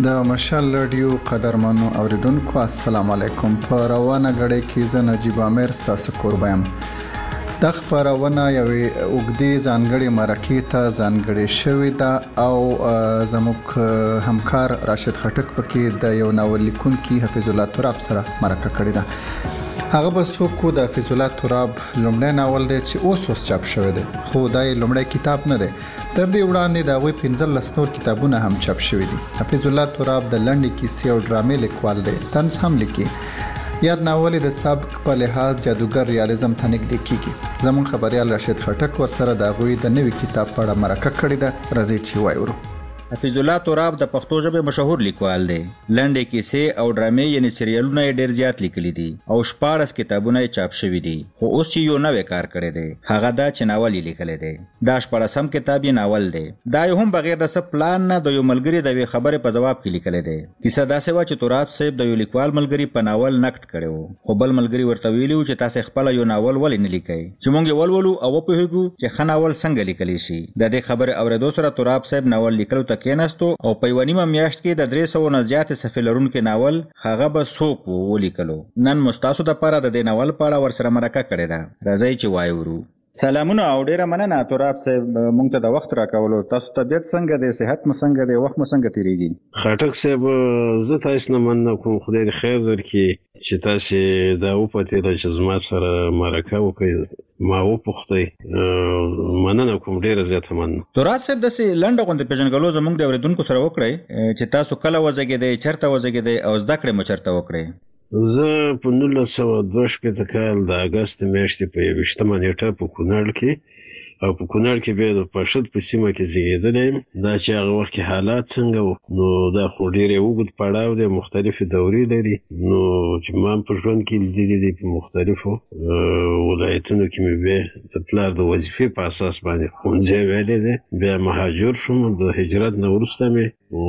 د مشال رادیو قدرمنو اوریدونکو السلام علیکم. په روانه غړې کې زه نجیب عامر ستاسو قربایم. د خبرونه یوې اوږدې ځانګړې مرکې ته ځانګړې شوې ده او زموږ همکار راشد خټک پکې د یو ناول لیکونکي حفیظ الله تراب سره مرکه کړې ده. هغه به څوک د حفیظ الله تراب لومړی ناول دی چې اوس چاپ شوی دی، خو دا لومړی کتاب نه دی. تر دې وړاندې د هغوی 15 نور کتابونه هم چاپ شوي دي. حفیظ الله تراب د لنډې کیسې او ډرامې لیکوال دی. طنز هم لیکي. یاد ناول د سبک په لحاظ جادوګر ریالیزم ته نږدې کیږي. زموږ خبریال راشد خټک ورسره د هغوی د نوي کتاب په اړه مرکه کړې ده. راځئ چې وایو. حفیظ الله تراب د پښتو ژبې مشهور لیکوال دی. لنډې کیسې او ډرامې یعنی سریالونه یې ډېر زیات لیکلي دي او 14 کتابونه یې چاپ شوي دي. خو اوس یې یو نوی کار کړی دی، هغه دا چې ناول یې لیکلی دی. دا 14م کتاب یې ناول دی. دا یې هم بغیر د څه پلان نه د یو ملګري د یوې خبرې په ځواب کې لیکلی دی. کیسه داسې وه چې تراب صاحب د یو لیکوال ملګري په ناول نقد کړی و، خو بل ملګري ورته ویلي و چې تاسې خپله یو ناول ولې نه لیکئ چې موږ یې ولولو او وپوهېږو چې ښه ناول څنګه لیکلی شي. د دې خبرې اورېدو سره تراب صاحب ناول لیکلو ته کېناستو او په یوه نیمه میاشت کې د 300 نه زیاتې صفحې لرونکی ناول هغه به څوک ولیکلو. نن مو ستاسو دپاره د دې ناول په اړه ورسره مرکه کړې ده. راځئ چې وایو. سلامونه او ډیره مننه تراب صاحب مونږ ته د وخت راکولو. تاسو طبیعت څنګه دی؟ صحت مو څنګه دی؟ وخت مو څنګه تیریږي؟ خټک صاحب زه تاسو نه مننه کوم، خدای دې خیر درکړي چې تاسو دا وپتېده چې زما سره مرکه وکړئ. ما وپوښتئ، مننه کوم، ډیره زیاته مننه. تراب صاحب داسې لنډه غوندې پیژنګلو زموږ د اورېدونکو سره وکړئ چې تاسو کله وزېږېدئ، چېرته وزېږېدئ او زده کړې مو چېرته وکړئ. زه په 1962 کال د اګست میاشتې په 21 نیټه په کونړ کې او په کونړ کې بیا د پاشد په سیمه کې زیږېدلی یم. دا چې هغه وخت کې حالات څنګه وو، نو دا خو ډېر اوږد پړاو دی، مختلفې دورې لري. نو چې ما په ژوند کې لیدلي دي په مختلفو ولایتونو کې مې بیا د پلار د وظیفې په اساس باندې ښوونځی ویلی دی. بیا مهاجر شوم. د هجرت نه وروسته مې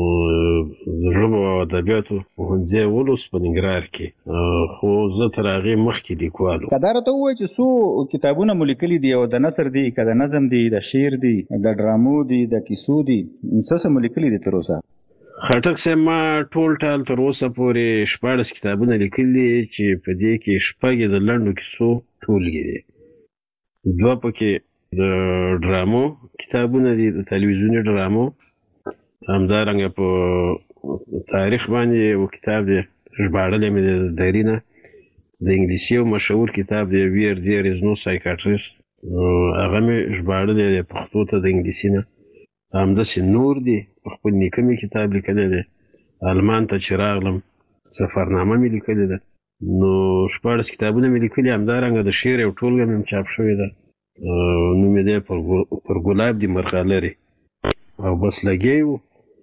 د ژبو او ادبیاتو پوهنځی ولوست په ننګرهار کې، خو زه تر هغې مخکې لیکوال وم. که دا راته ووایي چې څو کتابونه مو لیکلي دي، او د نثر دي، که د نظم دي، د شعر دي، د ډرامو دي، د کیسو دي، څه مو لیکلي دي تر اوسه؟ خټک صاحب ما ټول ټال تر اوسه پورې 14 کتابونه لیکلي چې په دې کې 6 د لنډو کیسو ټولګې دي. 2 پکې د ډرامو کتابونه دي، د تلویزیوني ډرامو. همدارنګه په تاریخ باندې یو کتاب دی ژباړلی مې دی د درینه. د انګلیسي یو مشهور کتاب دی ویر دیر از نو سایکاټریست، هغه مې ژباړلی دی پښتو ته د انګلیسي نه. همداسې نور دي، په خپل نیکه مې کتاب لیکلی دی. آلمان ته چې راغلم سفرنامه مې لیکلې ده. نو 14 کتابونه مې لیکلي. همدارنګه د شعر یو ټولګه مې چاپ شوې ده، نوم یې دی پر ګلاب دي مرغلرې. او بس لګیا یو،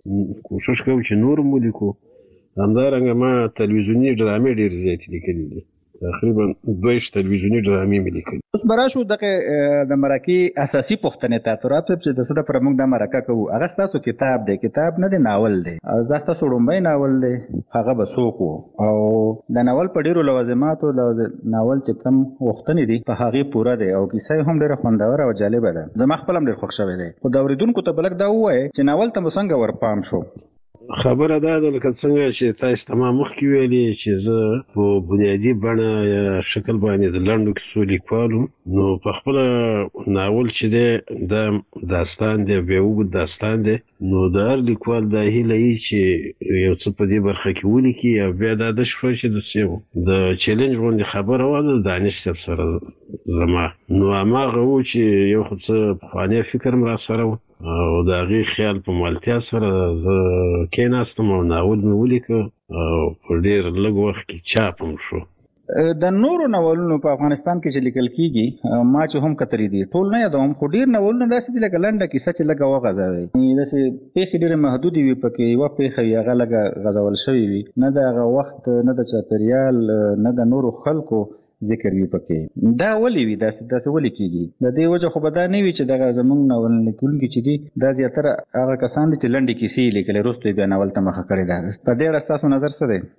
کوشش کوو چې نور مو لیکو. همدارنګه ما تلویزیوني ډرامې ډېرې زیاتې لیکلي دي، تقریبا 22 تلویزیوني ډرامې مې لیکلي. اوس به راشو دغه د مرکې اساسي پوښتنې ته. تراب صاحب چې د څه دپاره موږ دا مرکه کوو، هغه ستاسو کتاب دی، کتاب نه دی، ناول دی. دا ستاسو لومړی ناول دی. هغه به څوک و؟ او د ناول په ډېرو لوازماتو ناول چې کم غوښتنې دي په هغې پوره دی او کیسه یې هم ډېره خوندوره او جالبه ده. زما خپل هم ډېر خوښ شوی دی. خو د اورېدونکو ته به لږ دا ووایې چې ناول ته مو څنګه ورپام شو؟ خبره دا ده لکه څنګه چې تاسو ته ما مخکې ویلي چې زه په بنیادي بڼه یا شکل باندې د لنډو کیسو لیکوال وم. نو په خپله ناول چې دی دا داستان دی، بیا اوږد داستان دی. نو د هر لیکوال دا هیله وي چې یو څه په دې برخه کې ولیکي. او بیا دا د شوه چې د چیلنج غوندې خبره وه د دانش صاحب سره زما. نو هماغه و چې یو خو څه پخوانی فکر م را سره و او د هغې خیال په مالتیا سره زه کېناستم او ناول مې ولیکه او په ډېر لږ وخت کې چاپ هم شو. د نورو ناولونو په افغانستان کې چې لیکل کېږي، ما چې هم کتلي دي، ټول نه یادوم، خو ډېر ناولونه داسې دي لکه لنډه کیسه چې لږه وغځوي. داسې پېښې ډېرې محدودې وي پکې، یوه پېښه وي هغه لږه غځول شوې وي، نه د هغه وخت، نه د چاپېریال، نه د نورو خلکو ذکر وي پکې. دا ولې وي داسې ولې کېږي؟ د دې وجه خو به دا نه وي چې دغه زموږ ناول لیکونکي چې دي دا زیاتره هغه کسان دي چې لنډې کیسې یې لیکلې، وروسته یې بیا ناول ته مخه کړې ده. په دې اړه ستاسو نظر څه دی؟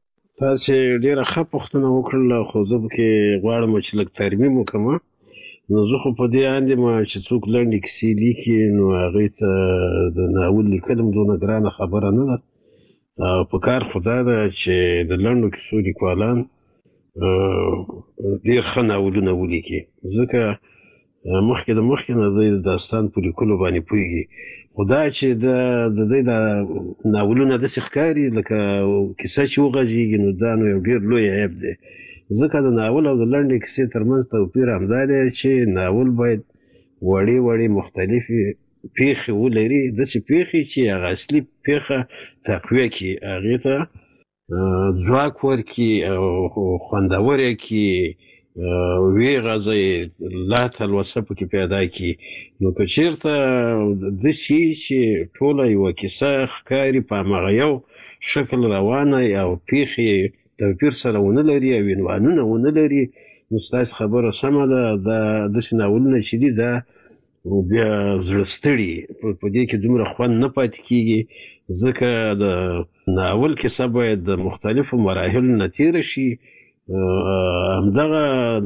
تاسې ډېره ښه پوښتنه وکړله، خو زه پکې غواړم چې لږ ترمیم وکړم. نو زه خو په دې اند یم چې څوک لنډې کیسې لیکي نو هغې ته د ناول لیکل هم دونه ګرانه خبره نه ده. په کار خو دا ده چې د لنډو کیسو لیکوالان ډېر ښه ناولونه ولیکي، ځکه مخکې نه دوی د داستان په لیکلو باندې پوهېږي. خو دا چې د دوی دا ناولونه داسې ښکاري لکه کیسه چې وغږېږي، نو دا نو یو ډېر لوی عیب دی. ځکه د ناول او د لنډې کیسې ترمنځ توپیر همدا دی چې ناول باید وړې مختلفې پیښې ولري، داسې پیښې چې هغه اصلي پیښه تقویه کړي، هغې ته ځواک ورکړي او خوندور یې کړي، ویې غځوي، لا تلوسه پکې پیدا کړي. نو که چېرته داسې چې ټوله یوه کیسه ښکاري په هماغه یو شکل روانه او پیښې توپیر سره ونه لري او عنوانونه ونه لري، نو ستاسې خبره سمه ده. دا داسې ناولونه چې دي دا بیا زړه ستړي، په دې کې دومره خوند نه پاتې کېږي، ځکه د ناول کیسه باید د مختلفو مراحلو نه تېره شي. همدغه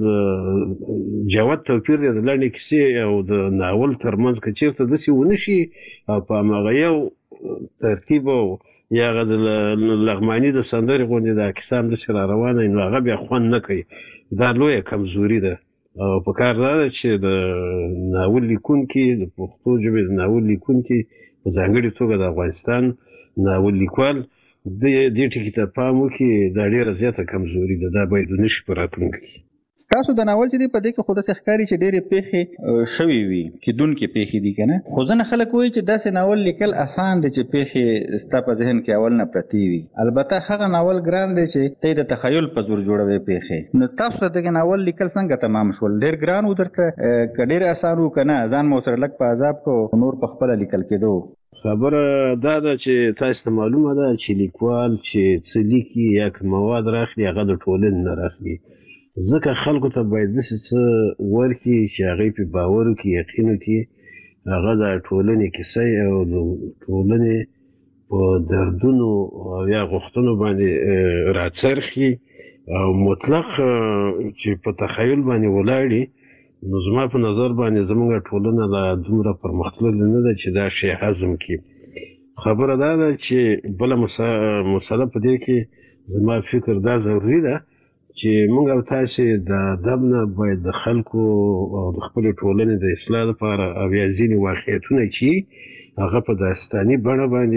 جوت توپیر دی د لنډې کیسې او د ناول ترمنځ. که چېرته داسې ونه شي او په هماغه یو ترتیب او یا هغه د لغماني د سندرې غوندې دا کیسه همداسې را روانه وي، نو هغه بیا خوند نه کوي. دا لویه کمزوري ده. او په کار دا ده چې د ناول لیکونکي، د پښتو ژبې د ناول لیکونکي، په ځانګړې توګه د افغانستان ناول لیکوال دې ټکي ته پام وکړي. دا ډېره زیاته کمزوري ده، دا باید ونه شي په راتلونکي کې. ستاسو د ناول چې دی په دې کې خو داسې ښکاري چې ډېرې پیښې شوې وي، کیدونکې پیښې دي که نه؟ خو ځینې خلک وایي چې داسې ناول لیکل اسان دی چې پیښې ستا په ذهن کې اول نه پرتې وي. البته هغه ناول ګران دی چې ته یې د تخیل په زور جوړوې پیښې. نو تاسو ته دغه ناول لیکل څنګه تمام شول؟ ډېر ګران و درته که ډېر اسان و که نه؟ ځان مو سره لږ په عذاب کو، نور په خپله لیکل کېدو؟ خبره دا ده چې تاسو ته معلومه ده چې لیکوال چې څه لیکي یا که مواد راخلي، هغه د ټولنې نه راخلي. ځکه خلکو ته باید داسې څه ورکړي چې هغوی پرې باور وکړي، یقین وکړي، هغه د ټولنې کیسه او د ټولنې په دردونو او یا غوښتنو باندې راڅرخي او مطلق چې په تخیل باندې ولاړي. نو زما په نظر باندې زموږ ټولنه لا دومره پرمختللې نه ده چې دا شی هضم کړي. خبره دا ده چې بله مسله په دې کې زما فکر دا ضروري ده چې موږ او تاسې د ادب نه باید د خلکو او د خپلې ټولنې د اصلاح لپاره او یا ځینې واقعیتونه چې هغه په داستاني بڼه باندې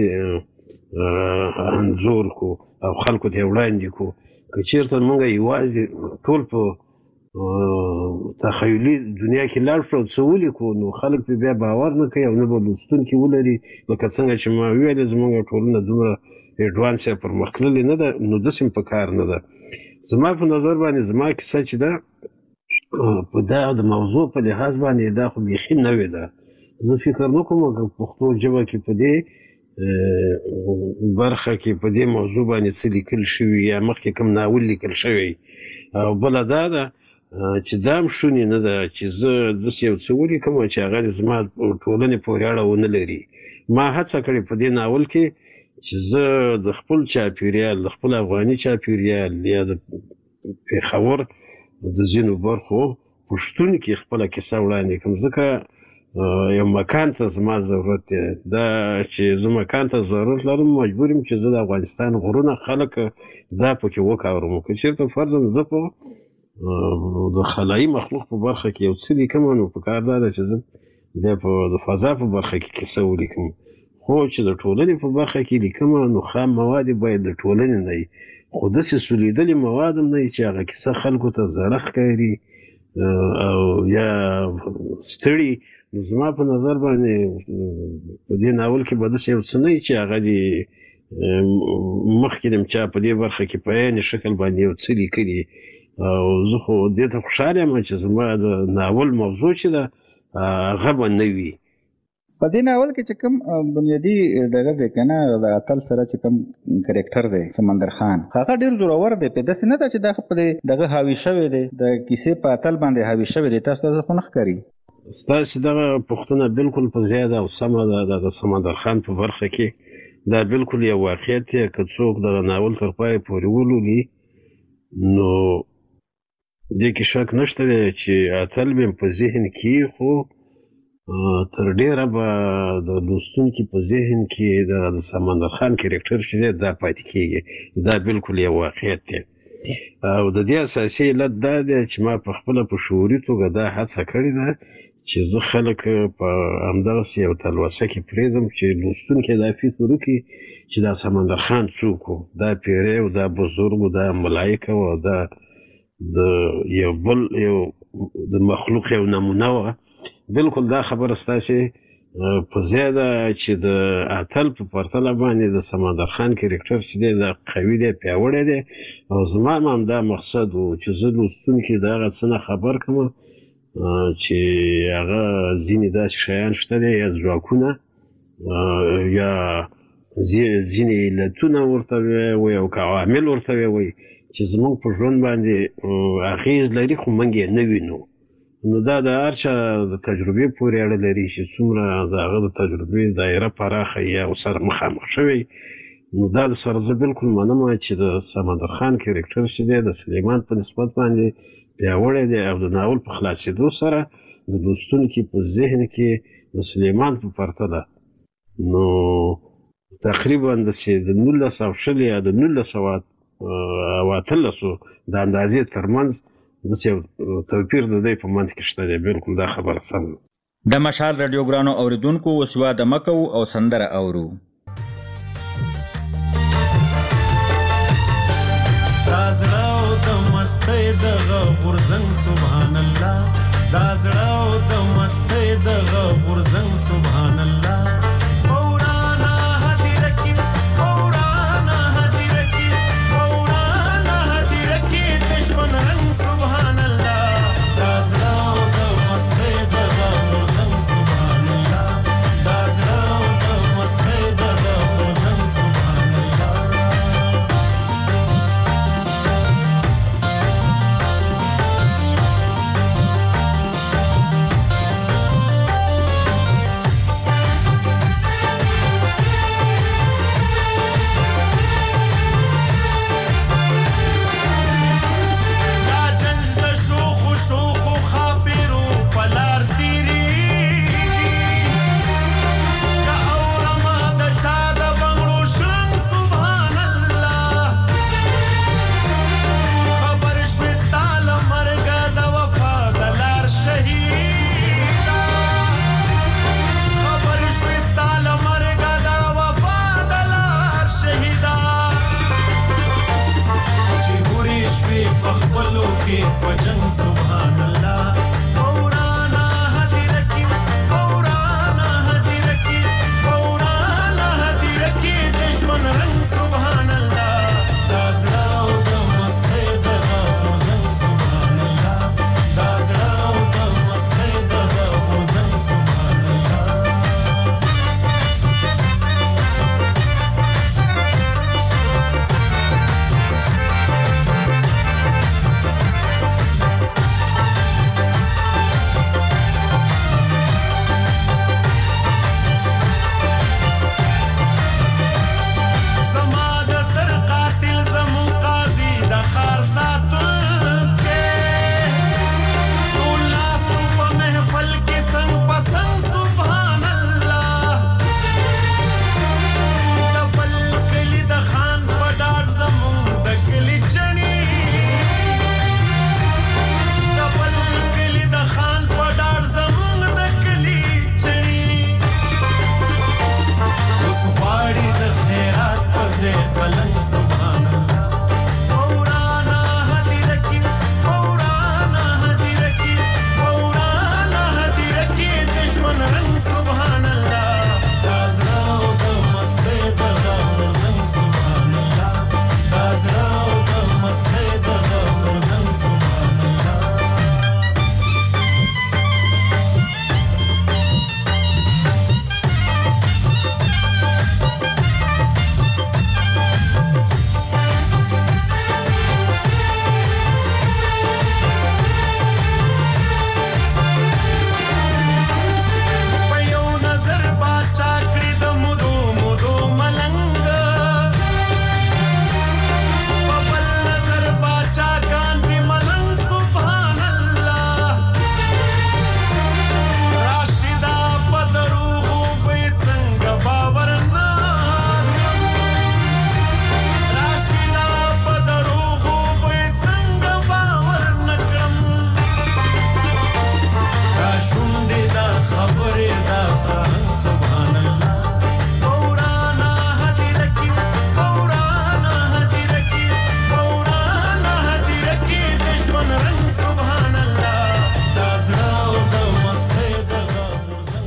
انځور کو او خلکو ته یې وړاندې کو. که چېرته موږ یوازې ټول په تخیلي دنیا کې لاړ شو څه ولیکو، نو خلک پرې بیا باور نه کوي او نه به لوستونکي ولري. لکه څنګه چې ما وویلې زموږ ټولنه دومره اډوانس یا پرمختللې نه ده، نو داسې په کار نه ده. زما په نظر باندې زما کیسه چې ده په دا د موضوع په لحاظ باندې دا خو بیخي نوې ده. زه فکر نه کوم که پښتو ژبه کې په دې برخه کې په دې موضوع باندې څه لیکل شوي یا مخکې کوم ناول لیکل شوی. او بله دا ده چې دا هم شونې نه ده چې زه داسې یو څه ولیکم چې هغه زما ټولنې پورې اړه ونه لري. ما هڅه کړې په دې ناول کې چې زه د خپل چاپیریال، د خپل افغاني چاپیریال یا د پېښور د ځینو برخو پښتون کې خپله کیسه وړاندې کړم، ځکه یو مکان ته زما ضرورت دی. دا چې زه مکان ته ضرورت لرم، مجبور یم چې زه د افغانستان غرونه خلک دا پکې وکاورم. که چېرته فرضاً زه په د خلایي مخلوق په برخه کې یو څه لیکم، نو په کار دا ده چې زه بیا په د فضا په برخه کې کیسه ولیکم. خو چې د ټولنې په برخه کې لیکم، نو خام مواد باید د ټولنې نه وي، خو داسې سولیدلي مواد هم نه وي چې هغه کیسه خلکو ته زړه ښکاري او یا ستړي. نو زما په نظر باندې په دې ناول کې به داسې یو څه نه وي چې هغه دې مخکې د چا په دې برخه کې په عین شکل باندې یو څه لیکلي. او زه خو دې ته خوشحاله یم چې زما د ناول موضوع چې ده هغه به نه وي. په دې ناول کې چې کوم بنیادي دغه دی که نه، د اتل سره چې کوم کرکټر دی سمندر خان، هغه ډېر زورور دی. په داسې نه ده چې دا په دغه حاوي شوی دی، د کیسې په اتل باندې حاوي شوی دی. تاسو ته خو نه ښکاري؟ ستاسې دغه پوښتنه بالکل په ځای ده او سمه ده. د سمندر خان په برخه کې دا بالکل یو واقعیت دی. که څوک دغه ناول تر پایه پورې ولولي، نو دې کې شک نشته دی چې اتل به په ذهن کې، خو تر ډیره به د لوستونکي په ذهن کې د سمندر خان کرکټر چې دی دا پاتې کیږي. دا بالکل یو واقعیت دی او د دې اساسي علت دا دی چې ما په خپله په شعوري توګه دا هڅه کړې ده چې زه خلک په همدغسې یو تلوسه کې پرېږدم چې لوستونکی دا فکر وکړي چې دا سمندر خان څوک و، دا پیری و، دا بزرګ و، دا ملایکه و، دا د یو بل یو د مخلوق یو نمونه وه. بالکل دا خبره ستاسې په ځای ده چې د اتل په پرتله باندې د سمندر خان کرکټر چې دی دا قوي دی، پیاوړی دی او زما هم دا مقصد و چې زه لوستونکي د هغه څه نه خبر کړم چې هغه ځینې داسې شیان شته دی یا ځواکونه یا ځینې علتونه ورته ووایي او که عوامل ورته ووایي چې زموږ په ژوند باندې اغېز لري خو موږ یې نه وینو. نو دا د هر چا د تجربې پورې اړه لري چې څومره د هغه د تجربې دایره پراخه یا ورسره مخامخ شوی. نو دا د سره زه بالکل منم چې د سمندر خان کرکټر چې دی د سلیمان په نسبت باندې پیاوړی دی او د ناول په خلاصېدو سره د لوستونکي په ذهن کې د سلیمان په پرتله نو تقریبا د 1900 یا د 1918 د اندازې ترمنځ داسې یو توپیر د دی په منځ کې شته دی. بالکل دا خبره سمه ده. د مشال رادیو ګرانو اوریدونکو اوس واده مه کوو او سندره اورو. دا زړه او د مستۍ دغه غورځنګ سبحان الله، دا زړه او د مستۍ دغه غورځنګ سبحان الله.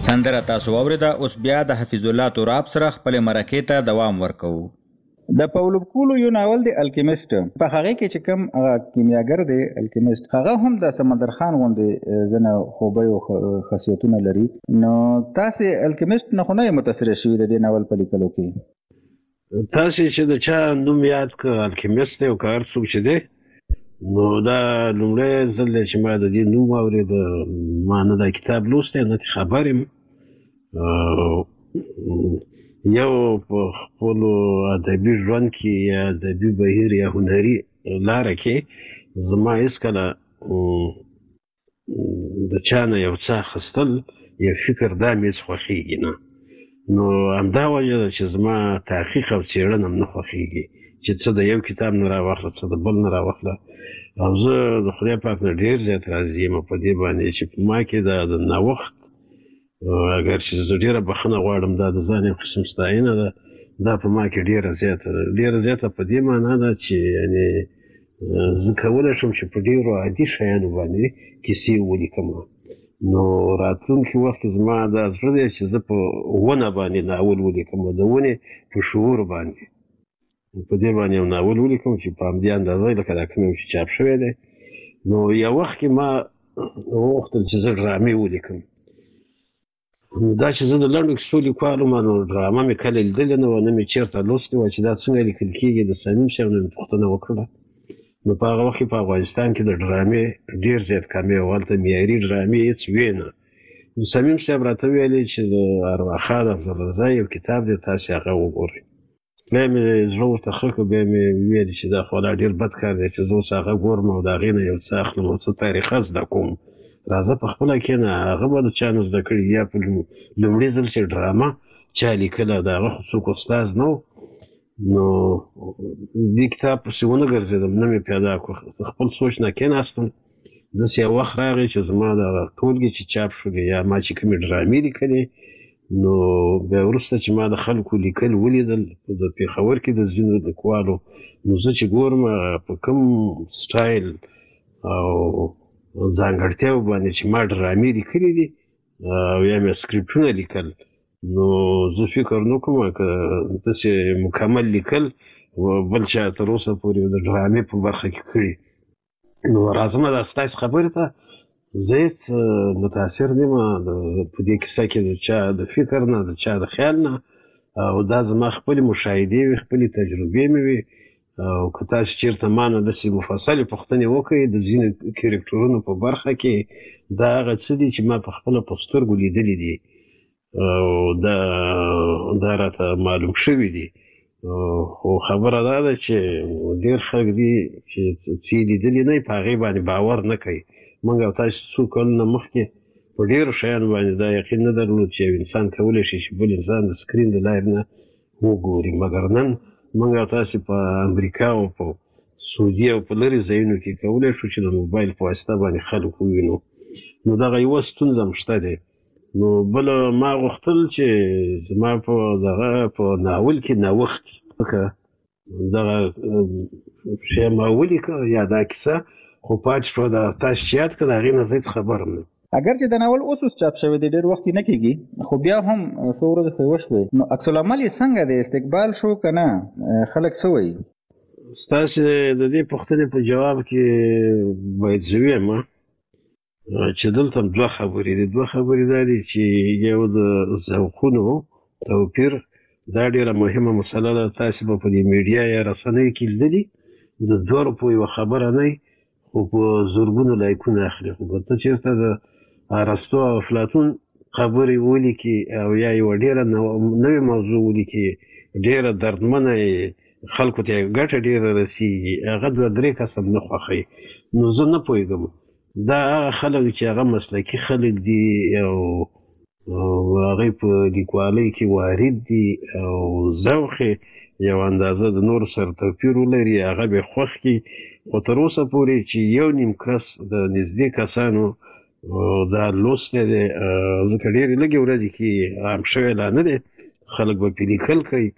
سندره تاسو واورېده. اوس بیا د حفیظ الله تراب سره خپل مرکې ته دوام ورکوو. د پاولو کولو یو ناول دی الکیمیسټ. په هغه کې چې کوم کیمیاګر دی الکیمیسټ، هغه هم د سمندر خان غوندې ځنه خوبه او خاصیتونه لري. نو تاسو الکیمیسټ نه خو نه متاثر شوي د دې ناول په لیکلو کې؟ تاسو چې د چا نوم یاد کړ الکیمیسټ دی او که هر څوک چې دی، نو دا لومړی ځل دی چې ما د دې نوم واورېد. ما نه دا کتاب لوستی نه خبر یم. یو په خپلو ادبي ژوند کې یا ادبي بهیر یا هنري لاره کې زما هېڅکله د چا نه یو څه اخیستل یو فکر دا مې هېڅ خوښېږي نه. نو همدا وجه ده چې زما تحقیق او څېړنه هم نه خوښېږي چې څه د یو کتاب نه راواخله څه د بل نه راواخله. او زه د خدای پاک نه ډېر زیات راضي یم په دې باندې چې په ما کې د نوښت، اگر چې زه ډېره بخښنه غواړم، دا د ځان یو قسم ستاینه ده، دا په ما کې ډېره زیاته په دې معنا ده چې یعنې زه کولی شم چې په ډېرو عادي شیانو باندې کیسې ولیکم. نو راتلونکي وخت کې زما دا زړه دی چې زه په ونه باندې ناول ولیکم، د ونې په شعور باندې په دې باندې یو ناول ولیکم چې په همدې اندازه لکه دا کوم چې چاپ شوی دی. نو یو وخت کې ما وغوښتل چې زه ډرامې ولیکم. دا چې زه د لنډو کیسو لیکوال وم، نو ډرامه مې کله لیدلې نه وه، نه مې چېرته لوستې وه چې دا څنګه لیکل کېږي. د صمیم صاحب نه مې پوښتنه وکړه. نو په هغه وخت کې په افغانستان کې د ډرامې ډېر زیات کمې وه، هلته معیاري ډرامې هېڅ وې نه. نو صمیم صاحب راته ویلې چې د ارواښاد افضلرضا یو کتاب دی، تاسې هغه وګورئ. بیا مې زړه ورته ښه کړ، بیا مې وویل چې دا خو لا ډېر بد کار دی چې زه اوس هغه ګورم او د هغې نه یو څه اخلم او څه تاریخه زده کوم. راځه په خپله کښېنه، هغه به د چا نه زده کړي، یا په لومړي ځل چې ډرامه چا لیکله د هغه خو څوک استاز نه و. نو دې کتاب پسې ونه ګرځېدم، نه مې پیدا کړو. خپل سوچ نه کېناستم. داسې یو وخت راغی چې زما دغه ټولګې چې چاپ شولې یا ما چې کومې ډرامې لیکلې، نو بیا وروسته چې ما د خلکو لیکل ولیدل د پېښور کې د ځینو لیکوالو، نو زه چې ګورم په کوم سټایل او ځانګړتیاو باندې چې ما ډرامې لیکلې دي او یا مې سکریپټونه لیکل، نو زه فکر نه کوم که داسې مکمل لیکل بل چا تر اوسه پورې د ډرامې په برخه کې کړي. نو راځم دا ستاسې خبرې ته، زه هېڅ متاثر نه یم په دې کیسه کې د چا د فکر نه، د چا د خیال نه، او دا زما خپلې مشاهدې وي، خپلې تجربې مې وي. او که تاسو چېرته ما نه داسې مفصلې پوښتنې وکړئ د ځینو کرکټرونو په برخه کې، دا هغه څه دي چې ما په خپله په سترګو لیدلي دي او دا راته معلوم شوي دي. خو خبره دا ده چې ډېر خلک دي چې څه یې لیدلي نه وي په هغې باندې باور نه کوي. موږ او تاسو څو کلونه مخکې په ډېرو شیانو باندې دا یقین نه درلود چې یو انسان کولی شي چې بل انسان د سکرین د لارې نه وګوري. مګر نن موږ او تاسې په امریکا او په سعودي او په لرې ځایونو کې کولی شو چې د موبایل په واسطه باندې خلک ووینو. نو دغه یوه ستونزه هم شته دی. نو بله ما غوښتل چې زما په دغه په ناول کې نوښت دغه شی ما ولیکه یا دا کیسه، خو پاتې شوه د تاسو چې یاد کړه د هغې نه زه هېڅ خبر هم نه. اگر چې د ناول اوس چاپ شوی دی ډېر وخت یې نه کېږي، خو بیا هم څو ورځې خو یې وشوې، نو عکس العمل یې څنګه دی؟ استقبال شو که نه؟ خلک څه وایي؟ ستاسې د دې پوښتنې په جواب کې باید زه ووایم چې دلته دوه خبرې دي. دوه خبرې دا دي چې یو د ذوقونو توپیر، دا ډېره مهمه مسله ده. تاسې به په دې میډیا یا رسنیو کې لیدلي د دوه روپو یوه خبره نه وي خو په زرګونو لایکونه اخلي. خو که ته چېرته د ارسطو او افلاطون خبرې ولیکي او یا یوه ډېره نوې موضوع ولیکي، ډېره دردمنه خلکو ته ګټه ډېره رسېږي، هغه دوه درې کس هم نه خوښوي. نو زه نه پوهېږم دا هغه خلک چې هغه مسلکي خلک دي او هغوی په لیکوالۍ کې وارد دي او ذوق یې یو اندازه د نورو سره توپیر ولري، هغه به یې خوښ کړي. خو تر اوسه پورې چې یو نیم کس د نږدې کسانو دا لوستی دی، ځکه ډېرې لږې ورځې کې عام شوی لا نه دی، خلک به پرې لیکل کوي.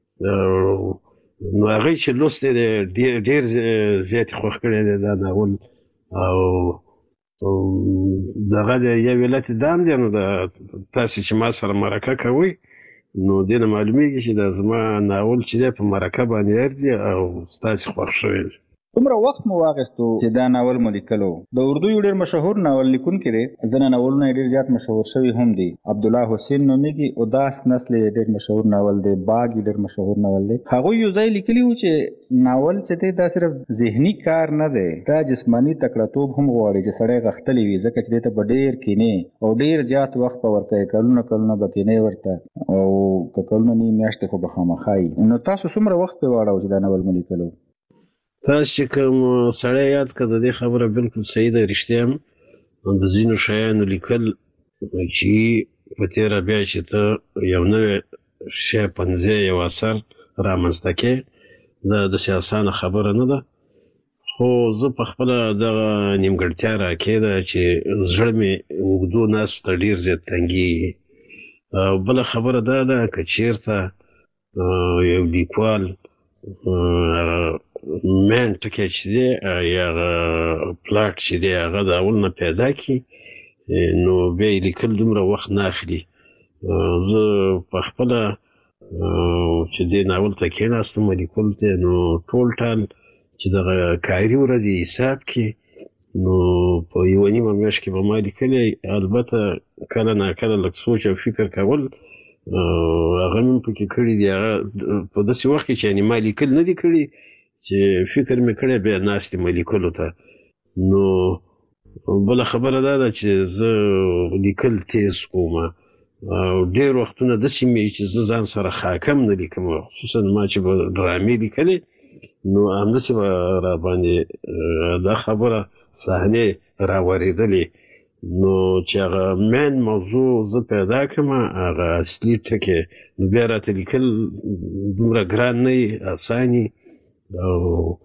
نو هغوی چې لوستی دی ډېر زیات یې خوښ کړی دی دا ناول، او دغه د یو ولایت دام دی، نو د تاسې چې ما سره مرکه کوئ نو دې نه معلومیږي چې دا زما ناول چې دی په مرکه باندې ارځي او ستاسې خوښ شوی دی. څومره وخت مو واخیستو چې دا ناول مو لیکلو؟ د اردو یو ډېر مشهور ناول لیکونکی دی، ځینې ناولونه یې ډېر زیات مشهور شوي هم دي. عبدالله حسین نومیږي. اداس نسل یې ډېر مشهور ناول دی. باغ یې ډېر مشهور ناول دی. هغوی یو ځای لیکلي وو چې ناول چې دی دا صرف ذهني کار نه دی، دا جسماني تکړه‌توب هم غواړي چې سړی غښتلی وي، ځکه چې دې ته به ډېر کینې او ډېر زیات وخت به ورکوي، کلونه به کینې ورته او که کلونه نه میاشتې خو به خامخا وي. نو تاسو څومره وخت پرې واړاوه چې دا ناول مو لیکلو؟ تاسو چې کوم سړی یاد کړه د دې خبره بالکل صحیح ده، رښتیا هم د ځینو شیانو لیکل چې په تېره بیا چې ته یو نوی شی پنځې یو اثر رامنځته کې دا داسې اسانه خبره نه ده، خو زه په خپله دغه نیمګړتیا راکېده چې زړه مې اوږدو ناستو ته ډېر زیات تنګېږي. بله خبره دا ده که چېرته یو لیکوال مین ټکی چې دی یا پلاټ چې دی هغه د اول نه پیدا کړي نو بیا یې لیکل دومره وخت نه اخلي. زه په خپله چې دې ناول ته کېناستم لیکلو ته نو ټول ټال چې دغه کاري ورځې حساب کړي نو په یوه نیمه میاشت کې به ما لیکلی. البته کله ناکله لږ سوچ او فکر کول هغه مې پکې کړي دي، هغه په داسې وخت کې چې یعنې ما لیکل نه دي کړي چې فکر مې کړی بیا ناست یم لیکلو ته. نو بله خبره دا ده چې زه لیکل تیز کوم او ډېر وختونه داسې مې چې زه ځان سره خاکم نه لیکم، خصوصا ما چې به ډرامې لیکلې نو همداسې به راباندې دا خبره صحنې راورېدلې نو چې هغه مین موضوع زه پیدا کړم هغه اصلي ټکی نو بیا راته لیکل دومره ګران نه وي، اسان وي. او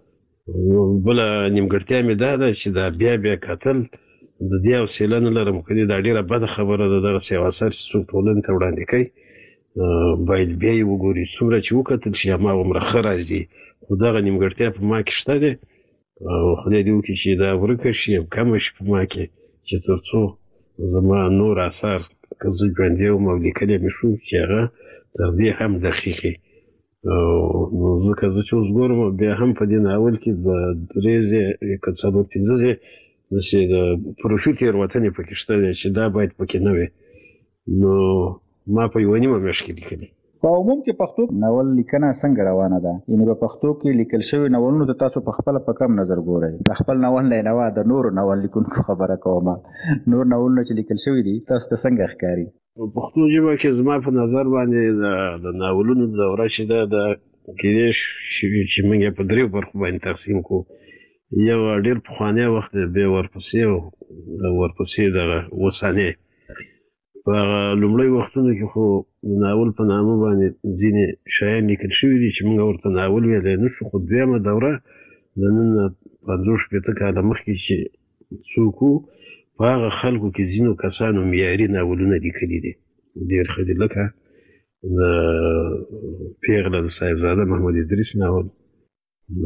بله نیمګړتیا مې دا ده چې دا بیا کتل د دې حوصله نه لرم، که دا ډېره بده خبره ده دغسې یو اثر چې څوک ټولنې ته وړاندې کوي باید بیا یې وګوري، څومره چې وکتل شي هماغومره ښه راځي، خو دغه نیمګړتیا په ما کې شته دی او خدای دې وکړي چې دا ورکه شي او کمه شي په ما کې چې تر څو زما نور اثار که زه ژوندی وم او لیکلی مې شو چې هغه تر دې هم دقیقي. نو ځکه زه چې اوس ګورم بیا هم په دې ناول کې به درې ځای که څلور پنځه ځای داسې د پروفي تېروتنې پکې شته دی چې دا باید پکې نه وي. نو ما په یوه نیمه میاشت کې لیکلي. په عموم کې پښتو ناول لیکنه څنګه روانه ده؟ یعنې په پښتو کې لیکل شوي ناولونو ته تاسو په خپله په کم نظر ګورئ؟ د خپل ناول نه علاوه د نورو ناول لیکونکو خبره کوم، نور ناولونه چې لیکل شوي دي تاسو ته څنګه ښکاري؟ په پښتو ژبه کې زما په نظر باندې د ناولونو دوره چې ده د کېدای شي چې موږ یې په دریو برخو باندې تقسیم کړو. یو ډېر پخوانی وخت دی، بیا ورپسې دغه اوسنی. په هغه لومړی وختونو کې خو د ناول په نامه باندې ځینې شیان لیکل شوي دي چې موږ ورته ناول ویلی نه شو، خو دویمه دوره د نن نه 50-60 کاله مخکې چې څوک وو په هغه خلکو کې ځینو کسانو معیاري ناولونه لیکلي دي ډېر ښه دي، لکه د پیغله د صاحبزاده محمد ادریس ناول، د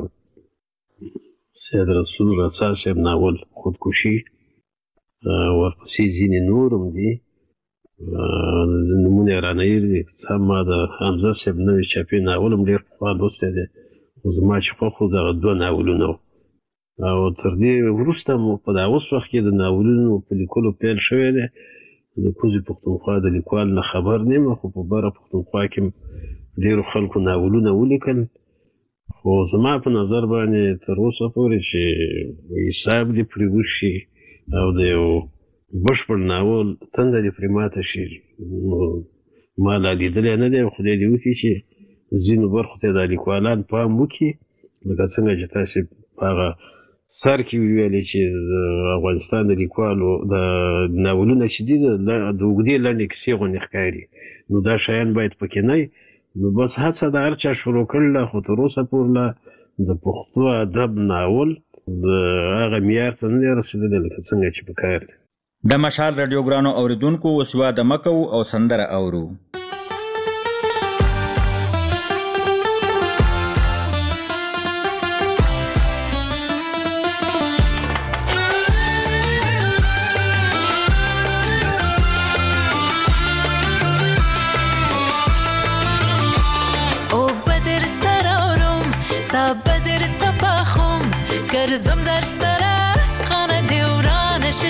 سید رسول رسا صاحب ناول خودکشي، ورپسې ځینې نور هم دي نومونه یې رانه هېر دي. څه ما د حمزه صاحب نوي چاپي ناول هم ډېر پخوا لوستی دی، خو زما چې خوښ وو دغه 2 ناولونه وو. او تر دې وروسته مو په دا اوس وخت کې د ناولونو په لیکلو پیل شوی دی. د کوزې پښتونخوا د لیکوال نه خبر نه یم، خو په بره پښتونخوا کې ډېرو خلکو ناولونه ولیکل، خو زما په نظر باندې تر اوسه پورې چې حساب دې پرې وشي او د یو بشپړ ناول تنده دې پرې ماته شي ما لا لیدلی نه دی. خدای دې وکړي چې ځینو برخو ته دا لیکوالان پام وکړي، لکه څنګه چې تاسې په هغه سر کې ویلې چې د افغانستان د لیکوالو د ناولونه چې دي د اوږدې لنډې کیسې غوندې ښکاري، نو دا شیان باید پکې نه وي. نو بس هڅه د هر چا شروع کړله، خو تر اوسه پورې د پښتو ادب ناول د هغه معیار ته نه دی رسېدلی لکه څنګه چې پکار دی. د مشال راډیو ګرانو اورېدونکو اوس واده مه کوو او سندره اورو.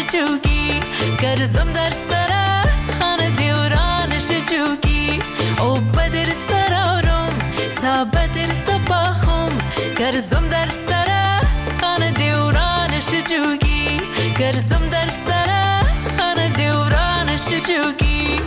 جوگی گرزم در سر خانه دیورانش جوگی او بدر ترارم سابدر تباخم گرزم در سر خانه دیورانش جوگی گرزم در سر خانه دیورانش جوگی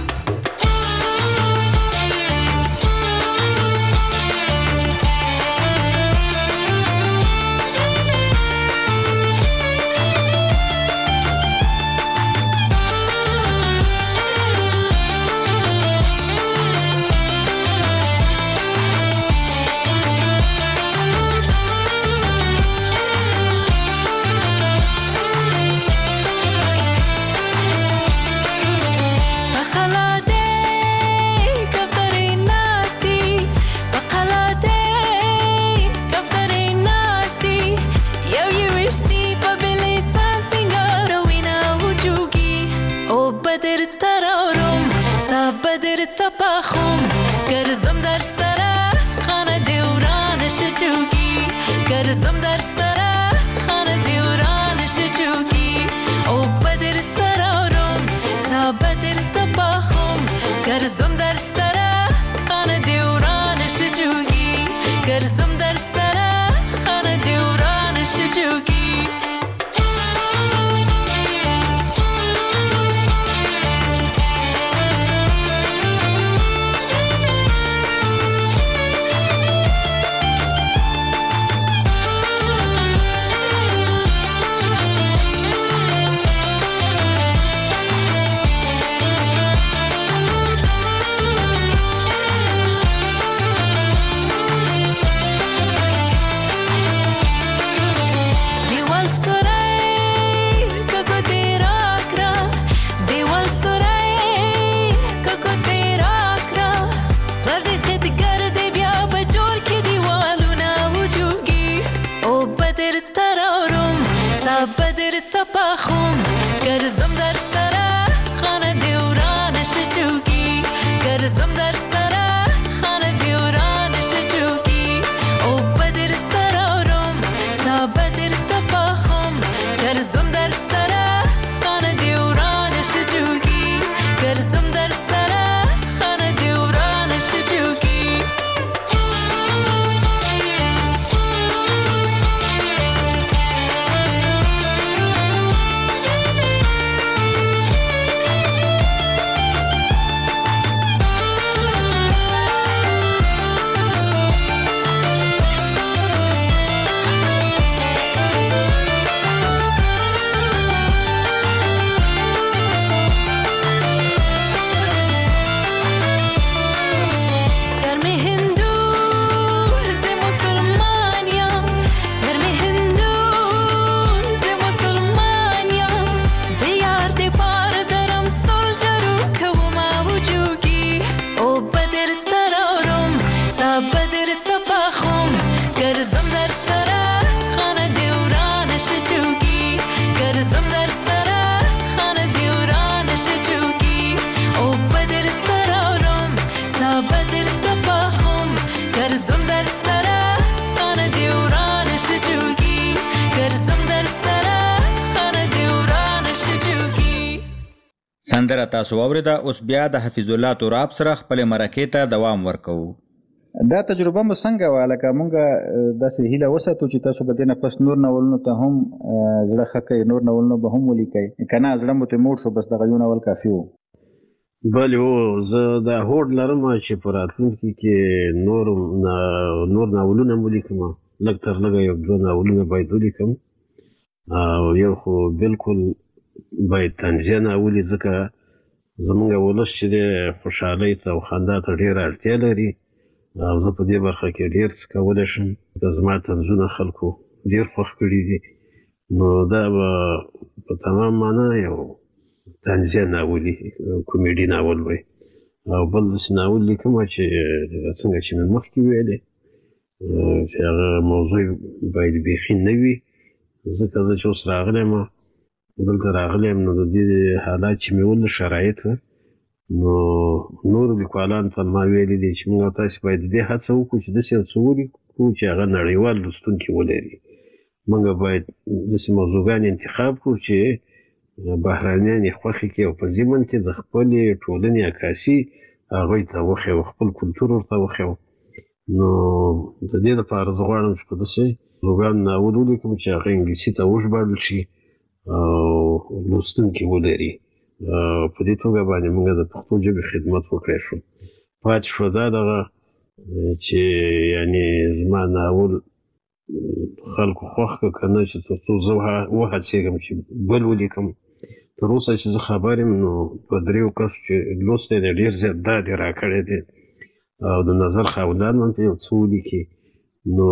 تباخم گرزم در سر خانه دیورانش جوگی گرزم در سر خانه دیورانش جوگی او بدر ترارم سابدر تباخم گرزم در سر خانه دیورانش جوگی گرزم در سر خانه دیورانش جوگی تباخم گرزم در سر خانه دیورانش جوگی گرزم در سر خانه دیورانش جوگی او بدر ترارم سابدر تباخم گرزم در سر خانه دیورانش جوگی گرزم در سر خانه دیورانش جوگی سندره تاسو واوریده. اوس بیا د حفیظ الله تراب سره خپل مرکې ته دوام ورکوو. دا تجربه مو څنګه وه؟ لکه مونږ داسې هیله وساتو چې تاسو به دې نه پس نور ناولونو ته هم زړه ښه کوئ، نور ناولونه به هم ولیکئ، که نه زړه مو ترې موړ شو بس دغه یو ناول کافي و. بله هو، زه دا هوډ لرم چې په راتلونکي کې نور ناولونه هم ولیکم، لږ تر لږه یو دوه ناولونه باید ولیکم، او یو خو بلکل باید طنزیه ناول وي، ځکه زمونږ ولس چې دی خوشحالۍ ته او خندا ته ډېره اړتیا لري، او زه په دې برخه کې ډېر څه کولی شم. زما طنزونه خلکو ډېر خوښ کړي دي، نو دا به په تمام معنا یو طنزیه ناول وي، کومیډي ناول وي. او بل داسې ناول لیکم چې څنګه چې مې مخکې ویلې چې هغه موضوع باید بیخي نه وي، ځکه زه چې اوس راغلی یم دلته راغلی یم، نو د دې حالات چې مې ولید شرایط، نو نورو لیکوالانو ته ما ویلي دي چې موږ تاسې باید د دې هڅه وکړو چې داسې یو څه ولیکو چې هغه نړیوال لوستونکي ولري. موږ باید داسې موضوعګانې انتخاب کړو چې بهرانیان یې خوښې کړي او په ضمن کې د خپلې ټولنې عکاسي هغوی ته وښیو، خپل کلتور ورته وښیو. نو د دې لپاره زه غواړم چې په داسې روګان ناول ولیکم چې هغه انګلیسي ته وژباړل شي او لوستونکي ولري. په دې توګه باندې موږ د پښتو ژبې خدمت وکړی شو. پاتې شوه دا دغه چې یعنې زما ناول خلکو خوښ که که نه، چې تر څو زه وهڅېږم چې بل ولیکم. تر اوسه چې زه خبر یم نو په 3 کسو چې لوستی دی ډېر زیات داد یې راکړی دی او د نظر خاوندان هم په یو څه ولیکي. نو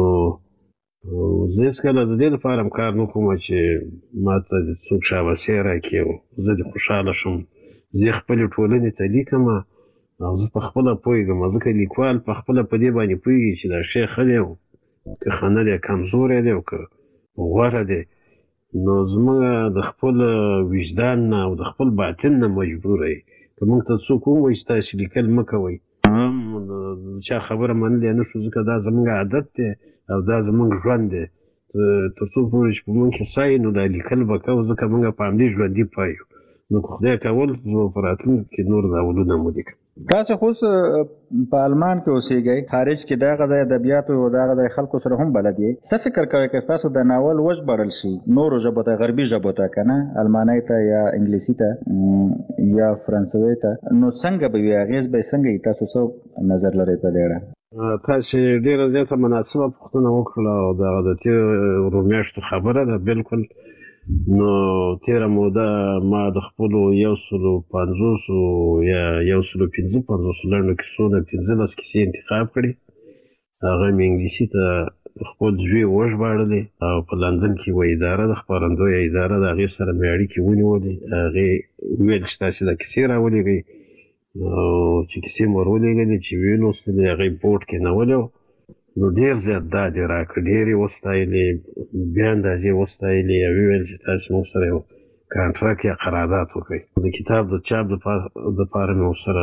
زه هېڅکله د دې لپاره هم کار نه کوم چې ما ته څوک شاباسي راکړي او زه دې خوشحاله شم. زه خپلې ټولنې ته لیکم او زه په خپله پوهېږم، ځکه لیکوال په خپله په دې باندې پوهېږي چې دا شی ښه دی او که ښه نه دی، کمزوری دی او که غوره دی. نو زموږ د خپل وجدان نه او د خپل باطن نه مجبوره یې. که موږ ته څوک ووایي چې تاسې لیکل مه کوئ، هم د چا خبره منلی نه شو، ځکه دا زموږ عادت دی او دا زموږ ژوند دی. تر څو پورې چې په موږ کې ساه نو دا لیکل به کوو، ځکه موږ په همدې ژوندي پایو. نو که خدای کول زه به په راتلونکي کې نور ناولونه هم ولیکم. تاسو خو په آلمان کې اوسېږئ، خارج کې دغه ځای ادبیاتو او دغه ځای خلکو سره هم بلد یې. څه فکر کوئ که ستاسو د ناول وژباړل شي نورو ژبو ته، غربي ژبو ته، که نه المانۍ ته یا انګلیسي ته یا فرانسوي ته، نو څنګه به وي، اغېز به یې څنګه وي؟ تاسو څه نظر لرئ په دې اړه؟ تاسې ډېره زیاته مناسبه پوښتنه وکړله او دغه د تېرو میاشتو خبره ده. بلکل. نو تیره موده ما د خپلو 150 یا 155 لنډو کیسو نه 15 کیسې انتخاب کړي. هغه مې انګلیسي ته خپل زوی وژباړلې او په لندن کې یوه اداره ده، خپرندویه اداره د هغې سره مې اړیکې ونیولې. هغې وویل چې تاسې دا کیسې راولېږئ او چې کیسې مې ورولېږلې چې ویې لوستلې، هغې بورډ کې نولې. نو ډېر زیات داد یې راکړ، ډېر یې وستایلې، بیا اندازې وستایلې او ویل چې تاسې موږ سره یو کانټراکټ یا قرارداد وکړئ. د کتاب د چاپ دپاره مې ورسره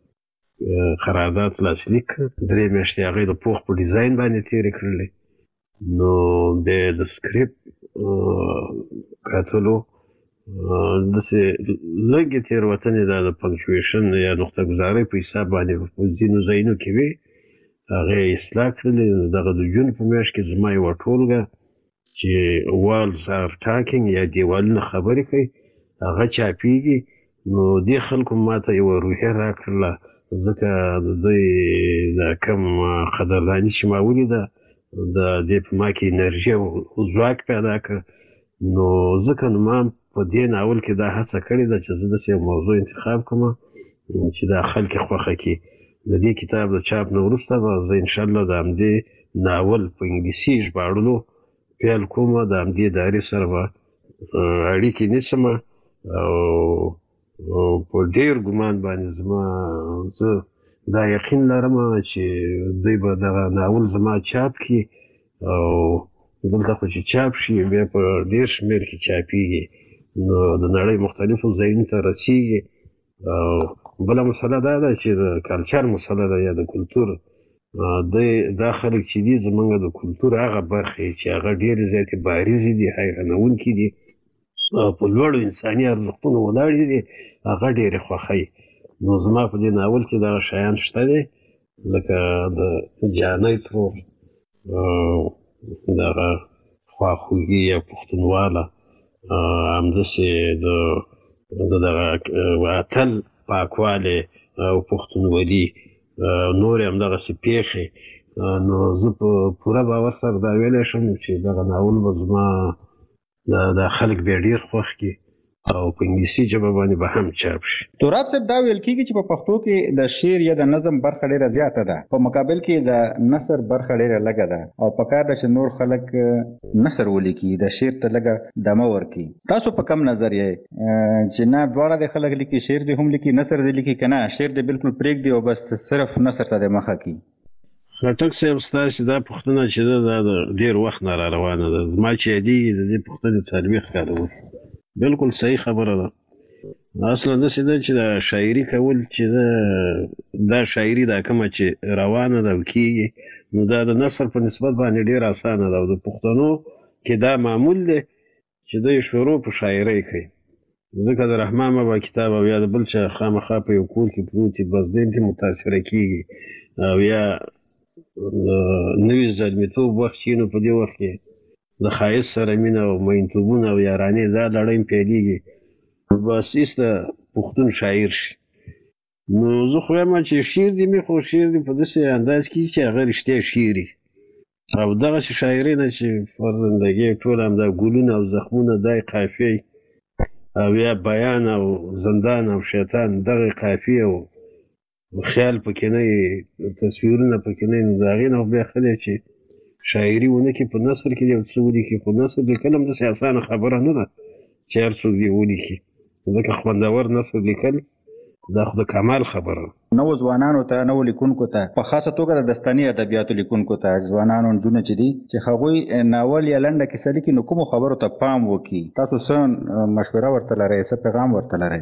قرارداد لاسلیک کړ. 3 میاشتې هغې د پوښ په ډیزاین باندې تېرې کړلې. نو بیا د سکریپټ کتلو داسې لږې تېروتنې دا د پنکچویشن یا نقطه ګزارۍ په حساب باندې په ځینو ځایونو کې وې، هغې اصلاح کړلې. دغه د جون په میاشت کې زما یوه ټولګه چې والز آر ټاکینګ یا دیوالونه خبرې کوي هغه چاپېږي. نو دې خلکو ما ته یوه روحیه راکړله، ځکه د دوی دا کم قدرداني چې ما ولیده د دې په ما کې انرژي او ځواک پیدا کړ. نو ځکه نو ما په دې ناول کې دا هڅه کړې ده چې زه داسې یو موضوع انتخاب کړم چې دا خلک یې خوښه کړي. د دې کتاب د چاپ نه وروسته به زه انشاءالله د همدې ناول په انګلیسي ژباړلو پیل کوم. د همدې ادارې سره به اړیکې نیسم او په ډېر ګمان باندې زه دا یقین لرم چې دوی به دغه ناول زما چاپ کړي او دلته خو چې چاپ شي بیا په ډېر شمېر کې چاپېږي، نو د نړۍ مختلفو ځایونو ته رسېږي. او بله مسله دا ده چې د کلچر مسله ده یا د کلتور. دا خلک چې دي زموږ د کلتور هغه برخې چې هغه ډېرې زیاتې بارزې دي، حیرانوونکي دي او په لوړو انساني ارزښتونو ولاړې دي، هغه ډېرې خوښوي. نو زما په دې ناول کې دغه شیان شته دي، لکه د جانۍ ترور، دغه خواخوږي یا پښتونواله، همداسې د دغه اتل پاکوالی او پښتونولي، نور هم دغسې پېښې. نو زه په پوره باور سره دا ویلی شم چې دغه ناول به زما دا خلک بیا ډېر خوښ کړي او په انګلیسي ژبه باندې به هم چاپ شي. تراب صاحب، دا ویل کېږي چې په پښتو کې د شعر یا د نظم برخه ډېره زیاته ده، په مقابل کې د نثر برخه ډېره لږه ده، او پکار ده چې نور خلک نثر ولیکي، د شعر ته لږه دمه ورکړي. تاسو په کم نظر یې چې نه دواړه د خلک لیکي، شعر دې هم لیکي نثر دې لیکي، که نه شعر دې بالکل پرېږدي او بس صرف نثر ته دې مخه کړي؟ خټک صاحب، ستاسې دا پوښتنه چې ده دا د ډېر وخت نه را روانه ده. زما چې یادېږي د دې پوښتنې 40 کاله وشو. بالکل صحیح خبره ده. اصلا داسې ده چې دا شاعري کول چې دا شاعري دا کومه چې روانه ده او کېږي، نو دا د نثر په نسبت باندې ډېر اسانه ده. او د پښتنو کې دا معمول دی چې دوی شروع په شاعرۍ کوي ځکه د رحمان بابا کتاب او یا د بل چا خامخا په یو کور کې پروت وي بس دی ته متاثره کېږي او یا نوي زلمیتوب وخت چې نو په دې وخت کې د ښایست سره مینه او میینتوبونه او یارانې دا لړۍ پیلېږي بس ایسته پښتون شاعر شي. نو زه خو یم چې شعر دې مې خو شعر دې په داسې انداز کې چې هغه رښتیا شعر او دغسې شاعري نه چې فرزندګي ټول همدا ګلونه او زخمونه دای قافیې او یا بیان او زندان او شیطان دغه قافیې او خیال پکې نه تصویرونه پکې نه نو د هغې نه بیا ښه دی چې شاعري ونه کړي په نثر کې یو څه ولیکي خو نثر لیکل هم داسې اسانه خبره نه ده چې هر څوک دې ولیکي ځکه خوندور نثر لیکل دا خو د کمال خبره نو ځوانانو ته نو لیکونکو ته په خاصه توګه د داستاني ادبیاتو لیکونکو ته ځوانانو نجونې چې دي چې هغوی ناول یا لنډه کیسه لیکي نو کومو خبرو ته پام وکړي تاسو څه مشوره ورته لرئ څه پیغام ورته لرئ؟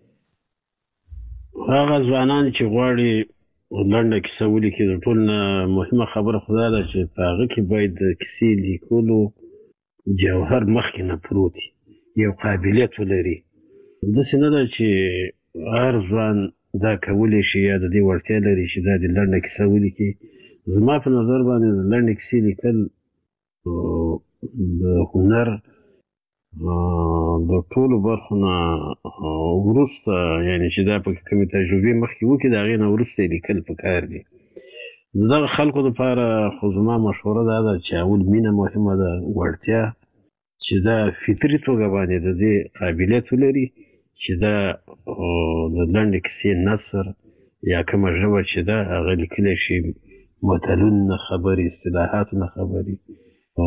هغه ځوانان چې غواړي لنډه کیسه ولیکي د ټول نه مهمه خبره خو دا ده چې په هغه کې باید د کیسې لیکلو جوهر مخکې نه پروت یو قابلیت ولري داسې نه ده چې هر ځوان دا کولی شي یا د دې وړتیا لري چې دا د لنډه کیسه ولیکي. زما په نظر باندې د لنډې کیسې لیکل د هنر د ټولو برخو نه وروسته یعنې چې دا پکې کومې تجربې مخکې وکړي د هغې نه وروسته یې لیکل پکار دي. د دغه خلکو دپاره خو زما مشوره دا ده چې اول مینه مهمه ده وړتیا چې دا فطري توګه باندې د دې قابلیت ولري چې دا د لنډې کیسې نثر یا کومه ژبه چې ده هغه لیکلی شي متلونه نه خبرې اصطلاحاتو نه خبرې او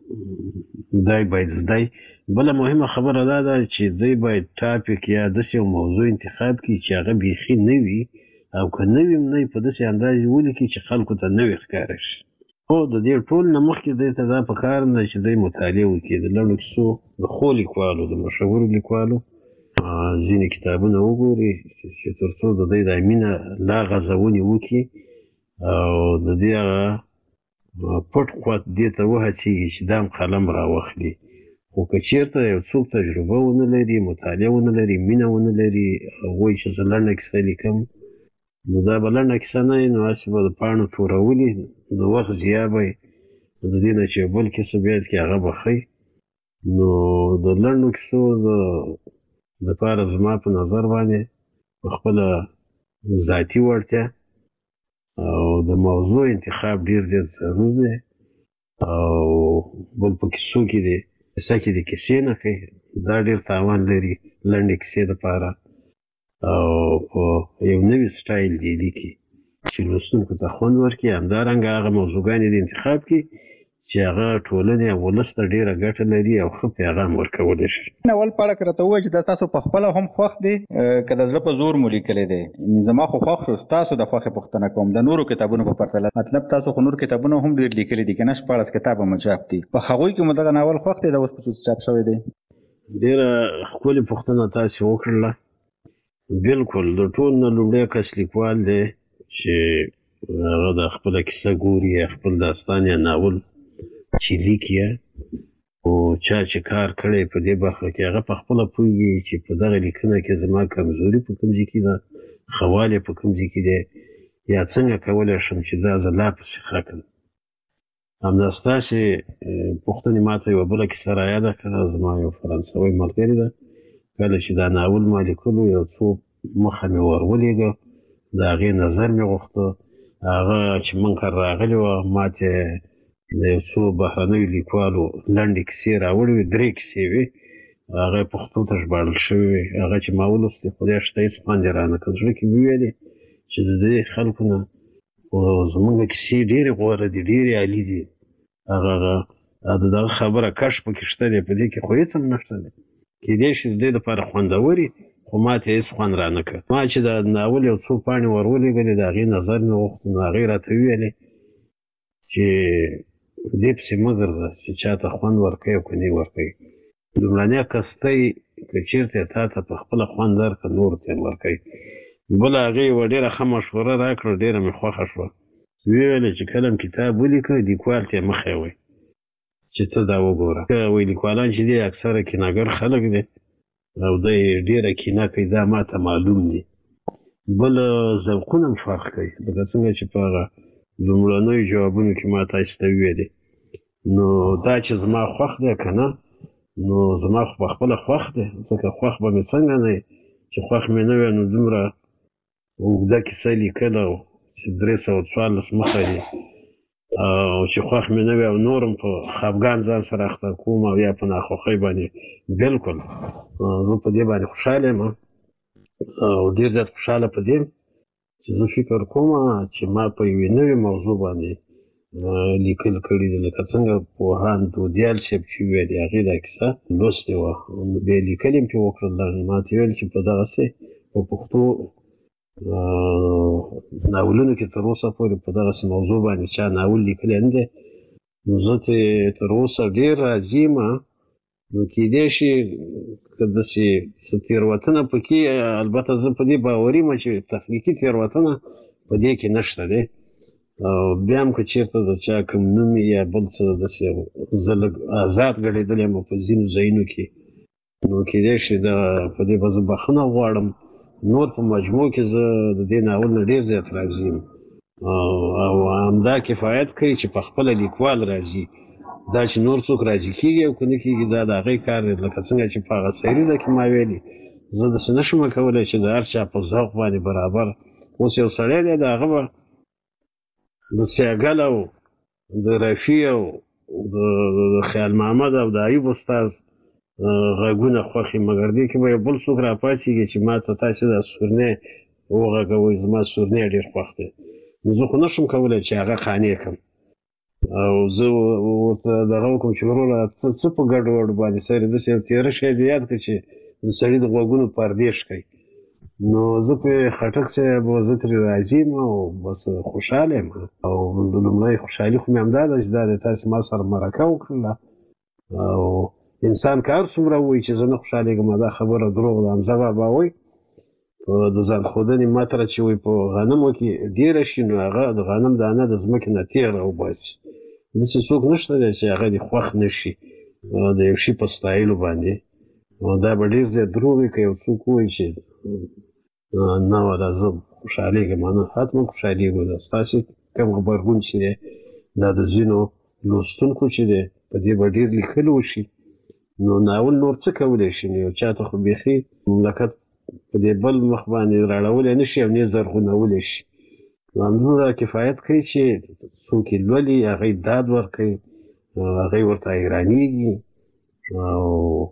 دی باید زده. بله مهمه خبره دا ده چې دی باید ټاپک یا داسې یو موضوع انتخاب کړي چې هغه بیخي نه وي او که نه وي هم نه په داسې انداز ولیکي چې خلکو ته نوی ښکاره شي. خو د دې ټول نه مخکې دی ته دا پکار ده چې دی مطالعه وکړي د لنډو کیسو د ښو لیکوالو د مشهورو لیکوالو ځینې کتابونه وګوري چې تر څو د دوی دا مینه لا غځونې وکړي او د دې هغه پټ قوت دې ته وهڅېږي چې دا هم قلم راواخلي. خو که چېرته یو څوک تجربه ونه لري مطالعه ونه لري مینه ونه لري او وایي چې زه لنډه کیسه لیکم نو دا به لنډه کیسه نه وي نو هسې به د پاڼو تورولي د وخت ضیاع به یې د دې نه چې یو بل کسب یاد کړي هغه به ښه نو د لنډو کیسو دپاره زما په نظر باندې په خپله ذاتي وړتیا او د موضوع انتخاب ډېر زیات ضرور دی او بل په کیسو کې دی کیسه کې د کیسې نه کوي دا ډېر تاوان لري لنډې کیسې دپاره او په یو نوي سټایل دې لیکي چې لوستونکو ته خوند ورکړي همدارنګه هغه موضوعګانې د انتخاب کړي چې هغه ټولنې او ولس ته ډېره ګټه لري او ښه پیغام ورکولی شي. ناول په اړه که راته ووایي چې دا تاسو په خپله هم خوښ دی که د زړه په زور مو لیکلی دی؟ زما خو خوښ شو ستاسو د خوښې پوښتنه کوم د نورو کتابونو په پرتله مطلب تاسو خو نور کتابونه هم ډېر لیکلي دي که نه 14 کتابه مو چاپ دي په هغوی کې مو دغه ناول خوښ دی دا اوس په چاپ شوی دی؟ ډېره ښکلې پوښتنه تاسې وکړله. بلکل د ټول نه لومړی کس لیکوال دی چې هغه د خپله کیسه ګوري یا خپل داستان یا ناول چې لیکي او چا چې کار کړی په دې برخه کې هغه په خپله پوهېږي چې په دغه لیکنه کې زما کمزوري په کوم ځای کې ده ښه په کوم ځای کې دی یا څنګه کولی شم چې دا زه لا پسې ښه کړم. همدا ستاسې پوښتنې ما ته یوه بله کیسه رایاده کړه. زما یو فرانسوی ملګري ده کله چې دا ناول ما لیکلو یو څو مخه مې ور ولېږه د هغې نظر مې غوښته هغه چې موږ راغلي وه ما ته د یو څو بهرنیو لیکوالو لنډې کیسې راوړې وې 3 کیسې وې هغه یې پښتو ته ژباړل شوې وې هغه چې ما ولوستې خدای شته هېڅ خوند یې رانه کړ زړه کې مې وویلې چې د دې خلکو نه زموږ کیسې ډېرې غوره دي ډېرې عالي دي هغه د دغه خبره کش پکې شته دی په دې کې خو هېڅ هم نشته دی کېدای شي د دې دپاره خوندورې خو ما ته هېڅ خوند رانه کړ. ما چې د ناول یو څو پاڼې ور ولېږلې د هغې نظر مې غوښته نو هغې راته وویلې چې دې پسې مه ګرځه چې چا ته خوند ورکوي او که نه یې ورکوي لومړنی قصدی که چېرته یې تا ته په خپله خوند درکړه نورو ته یې ورکوي. بله هغې یوه ډېره ښه مشوره راکړه ډېره مې خوښه شوه ویې چې کله م کتاب ولیکه لیکوال ته یې مه ښیوئ چې ته دا وګوره که وایي لیکوالان چې دي اکثره کینهګر خلک دي او دی ډېره کینه کوي، دا ماته معلوم دي. بل ذوقونه هم فرق کوي، لکه څنګه چې په هغه لومړنیو جوابونو کې ما تاسو ته ویلې. نو دا چې زما خوښ دی که نه، نو زما خو په خپله خوښ دی، ځکه خوښ به مې څنګه نه وي چې خوښ مې نه وی نو دومره اوږده کیسه لیکله چې 314 مخه دي، او چې خوښ مې نه وي او نور هم په خفګان ځان سره اخته کوم او یا په ناخوښۍ باندې بلکل زه په دې باندې خوشحاله یم او ډېر زیات خوشحاله په دې چې زه فکر کوم چې ما په یوې نوې موضوع باندې لیکل کړي دي، لکه څنګه پوهاند دودیال صاحب چې ویلي هغې دا کیسه لوستې وه، بیا یې لیکل یې پرې وکړل. ما ته ویل چې په دغسې په پښتو ناولونو کې تر اوسه پورې په دغسې موضوع باندې چا ناول لیکلی نه دی. نو زه تر اوسه ډېر راضي یم. نو کیدای شي که داسې څه تېروتنه پکې، البته زه په دې باوري یم چې تخنیکي تېروتنه په دې کې نشته دی. او بیا هم که چېرته د چا کوم نوم یا بل څه داسې زه لږ آزاد ګډېدلی یم په ځینو ځایونو کې، نو کیدای شي په دې به زه بخښنه غواړم. نور په مجموع کې زه د دې ناول نه ډېر زیات راضي یم او همدا کفایت کوي چې په خپله لیکوال راضي. دا چې نور څوک راضي کېږي او که نه کېږي دا د هغې کار دی. لکه څنګه چې په هغه سریزه کې ما ویلي، زه داسې نه شم کولی چې د هر چا په ذوق باندې برابر. اوس یو سړی دی، د هغه به د سیاګل او د رفي او د خیال محمد او د ایوب استاز غږونه خوښي، مګر دې کې به یو بل څوک راپاڅېږي چې ما ته تاسې دا سورنی وغږوئ، زما سورنی ډېر خوښ دی. نو زه خو نه شم کولی چې هغه قانع کړم او زه ورته دغه وکړم چې وروره ته څه په ګډوډ باندې سر یې داسې یو تېره شی دې یاد کړه چې د سړي د غوږونو پردې ښکوي. نو زه پرې خټک صاحب زه ترې راضي یم او بس خوشحاله یم. او لومړی خوشحالي خو مې همدا ده چې دا دی تاسې ما سره مرکه وکړله. او انسان که هر څومره ووایي چې زه نه خوشحالېږم، دا خبره دروغ ده. حمزه بابا وایي په د ځان ښودنې متره چې وایي په غنمو کې ډېره شي نو هغه د غنم دانه د ځمکې نه تېغ راوباسي. داسې څوک نشته دی چې هغه دې خوښ نه شي د یو شي په ستایلو باندې. دا به ډېر زیات دروغ وي که یو څوک ووایي چې نه ولا زه خوشحالېږم. نه، حتما خوشحالېږو. دا ستاسې کوم غبرګون چې دی دا د ځینو لوستونکو چې دی په دې به ډېر لیکل وشي. نو ناول نور څه کولی شي؟ نو یو چا ته خو بیخي مملکت په دې بل مخ باندې راړولی نه شي او نه زرغونولی شي. نو همدومره کفایت کوي چې څوک یې لولي هغه یې داد ورکوي، هغه یې ورته حیرانېږي. او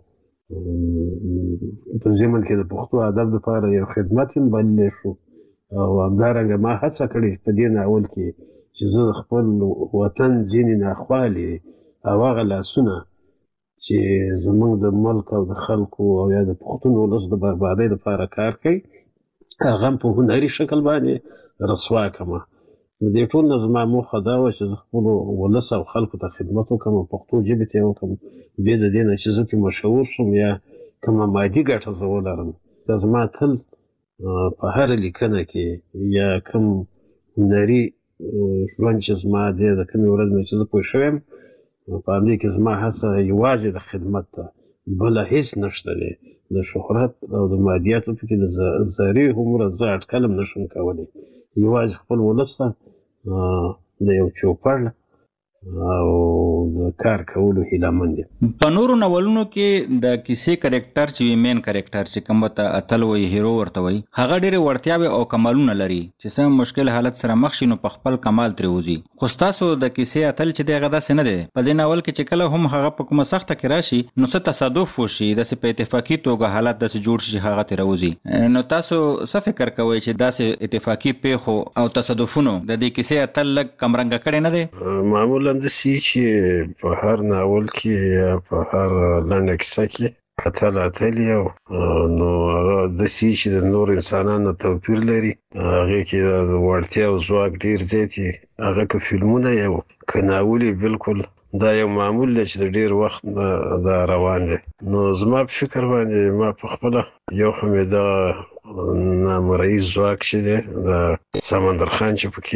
په ضمن کې د پښتو ادب دپاره یو خدمت هم بللی شو. او همدارنګه ما هڅه کړې په دې ناول کې چې زه د خپل وطن ځینې ناخوالې او هغه لاسونه چې زمونږ د ملک او د خلکو او یا د پښتون ولس د بربادۍ لپاره کار کوي هغه هم په هنري شکل باندې رسوا کړمه. د دې ټول نه زما موخه دا وه چې زه خپلو ولس او خلکو ته خدمت وکړم او پښتو ژبې ته یې وکړم، بې د دې نه چې زه پرې مشهور شم یا کومه مادي ګټه زه ولرم. دا زما تل په هره لیکنه کې یا کوم هنري ژوند چې زما دی د کومې ورځې نه چې زه پوه شوی یم په همدې کې زما هڅه یوازې د خدمت ده، بله هېڅ نشته دی. د شهرت او د مادیاتو پکې د ذرې هومره زه اټکل هم نشم کولی. یوازې خپل ولس ته د یو چوپړ او د کار کولو هیله مند یم. په نورو ناولونو کې د کیسې کرکټر چې وي مین کرکټر چې کوم ته اتل وایي هیرو ورته وایي هغه ډېرې وړتیاوې او کمالونه لري چې څه مشکل حالت سره مخ شي نو په خپل کمال ترې وځي. خو ستاسو د کیسې اتل چې دی هغه داسې نه دی. په دې ناول کې چې کله هم هغه په کومه سخته کې راشي نو څه تصادف وشي داسې په اتفاقي توګه حالت داسې جوړ شي هغه ترې راوځي. نو تاسو څه فکر کوئ چې داسې اتفاقي پیښو او تصادفونو د دې کیسې اتل لږ کمرنګه کړی نه دی؟ معمولا داسې چې په هر ناول کې یا په هر لنډه کیسه کې اتل یو نو هغه داسې چې د نور انسانانو توپیر لري، هغې کې د وړتیا او ځواک ډېر زیات وي. هغه که فلمونه یو که ناول یې بلکل دا یو معمول دی چې د ډېر وخت دا روان دی. نو زما په فکر باندې ما په خپله یو خو مې دغه نامرئي ځواک چې دی د سمندر خان چې پکې دی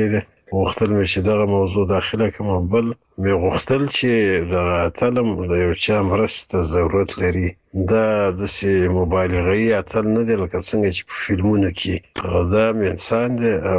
غوښتل مې چې دغه موضوع داخله کړم. بل مې غوښتل چې دغه اتلم د یو چا مرسته ضرورت لري. دا داسې مبالغه‌يي اتل نه دی لکه څنګه چې په فلمونو کې. دا انسان دی او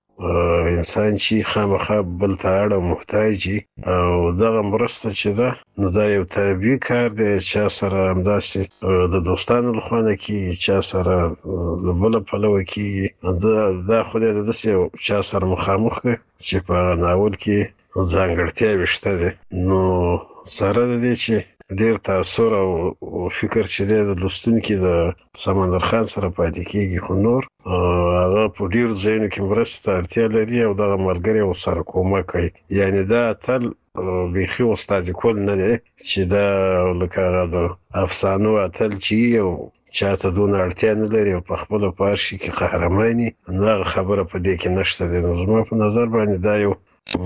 انسان چې خامخا بل ته اړ او محتاج او دغه مرسته چې ده نو دا یو طبیعي کار دی. چا سره همداسې د دوستانو لخوا نه کېږي، چا سره له بله پلوه کېږي. دا خدای د داسې یو چا سره مخامخ کړي چې په ناول کې ځانګړتیاوې شته دي. نو سره د دې چې ډېر تاثر او فکر چې دی د لوستونکي د سمندر خان سره پاتې کېږي، خو نور هغه په ډېرو ځایونو کې مرستې ته اړتیا لري او دغه ملګری ورسره کومک کوي. یعنې دا اتل بیخي استاد کول نه دی چې دا لکه هغه د افسانو اتل چې یو چاته دونه اړتیا نه لري او په خپله په هر شي کې قهرماني، نو هغه خبره په دې کې نشته دی. نو زما په نظر باندې دا یو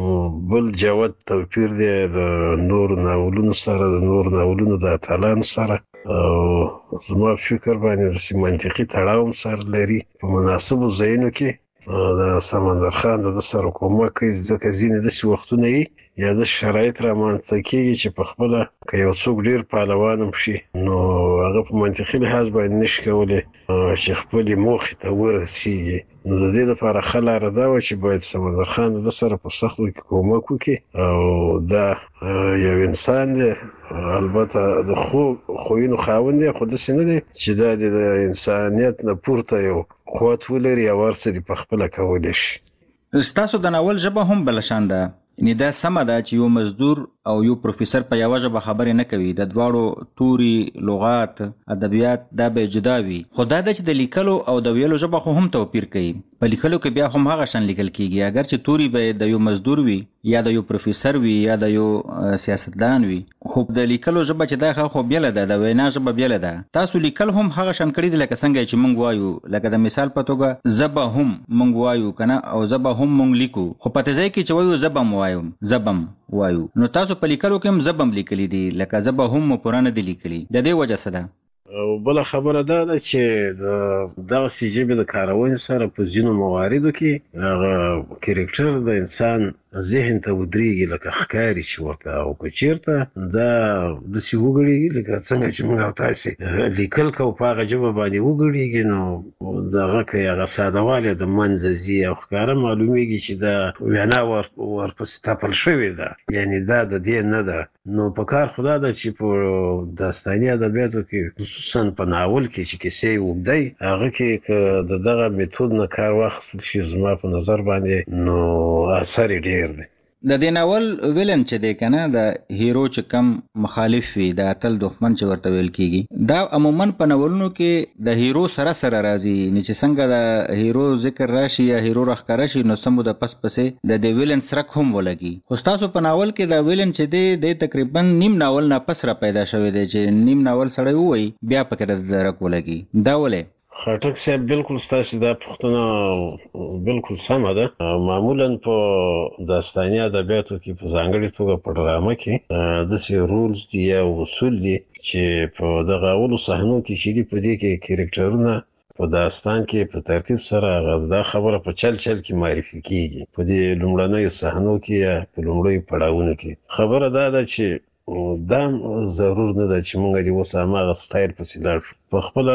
بل جوت توپیر دی د نورو ناولونو سره، د نورو ناولونو د اتلانو سره، او زما فکر باندې داسې منطقي تړاو هم سره لري. په مناسبو ځایونو کې د سمندر خان د ده سره کومک کوي، ځکه ځینې داسې وختونه وي یا د شرایط رامنځته کېږي چې په خپله که یو څوک ډېر پهلوان هم شي نو هغه په منطقي لحاظ باندې نشي کولی چې خپلې موخې ته ورسېږي. نو د دې لپاره ښه لاره دا وه چې باید سمندر خان د ده سره په سختو کې کومک وکړي. او دا یو انسان دی، البته د خویونو خاوند دی، خو داسې نه دی چې دا د انسانیت نه پورته یو قوت ولري او هر څه دې په خپله کولی شي. ستاسو د ناول ژبه هم بله شان ده، یعنې دا سمه ده چې یو مزدور او یو پروفیسر په یوه ژبه خبرې نه کوي، د دواړو توري، لغات، ادبیات دا به جدا وي. خو دا ده چې د لیکلو او د ویلو ژبه خو هم توپیر کوي. په لیکلو کې بیا هم هغه شان لیکل کېږي، اگر چې توري به د یو مزدور وي یا د یو پروفیسر وي یا د یو سیاستدان وي، خو د لیکلو ژبه چې دا خو بیله ده، د وینا ژبه بیله ده. تاسو لیکل هم هغه شان کړي دي لکه څنګه چې موږ وایو، لکه د مثال په توګه زبه هم موږ وایو کنه، او زبه هم موږ لیکو، خو په ځای کې چې وایو زبم وایو، زبم وایو. نو تاسو په لیکلو کې هم زبم لیکلي دي، لکه زبه هم مو پوره نه دي لیکلي. د دې وجه څه ده؟ او بله خبره دا ده چې د دغسې ژبې د کارونې سره په ځینو مواردو کې هغه کرکټر د انسان ذهن ته ودرېږي لکه ښکاري چې ورته، او که چېرته دا داسې وګړېږي لکه څنګه چې موږ او تاسې لیکل کوو په هغه ژبه باندې وګړېږي، نو دغه که هغه سادهوالی د منځه ځي او ښکاره معلومیږي چې دا وینا ورپسې تپل شوې ده، یعنې دا د دې نه ده. نو په کار خو دا ده چې په داستاني ادبیاتو کې خصوصا په ناول کې چې کیسې اوږدی، هغه کې که د دغه میتود نه کار واخیستل شي زما په نظر باندې نو اثر یې ډېر دی. د دې ناول ویلن چې دی کنه، د هیرو چې کم مخالف وي، د اتل دښمن چې ورته ویل کېږي، دا عموما په ناولونو کې د هیرو سره سره راځي. نو چې څنګه د هیرو ذکر راشي یا هیرو راښکاره شي نو سمو د پس پسې د دې ویلن سرک هم ولګي. خو ستاسو په ناول کې د ویلن چې دی تقریبا نیم ناول نه پس را پیدا شوی دی، چې نیم ناول سړی ووایي بیا پکې د درک ولګي. دا ولې؟ خټک صاحب بالکل ستاسې دا پوښتنه بالکل سمه ده. معمولا په داستاني ادبیاتو کې په ځانګړې توګه په ډرامه کې داسې رولز دي یا اصول دي چې په دغه اولو صحنو کې چې دي په دې کې کرکټرونه په داستان کې په ترتیب سره دا خبره په چل کې معرفي کېږي. په دې لومړنیو صحنو کې یا په لومړیو پړاوونو کې خبره دا ده چې دا ضرور نه ده چې موږ دې اوس هماغه سټایل پسې لاړ شو. په خپله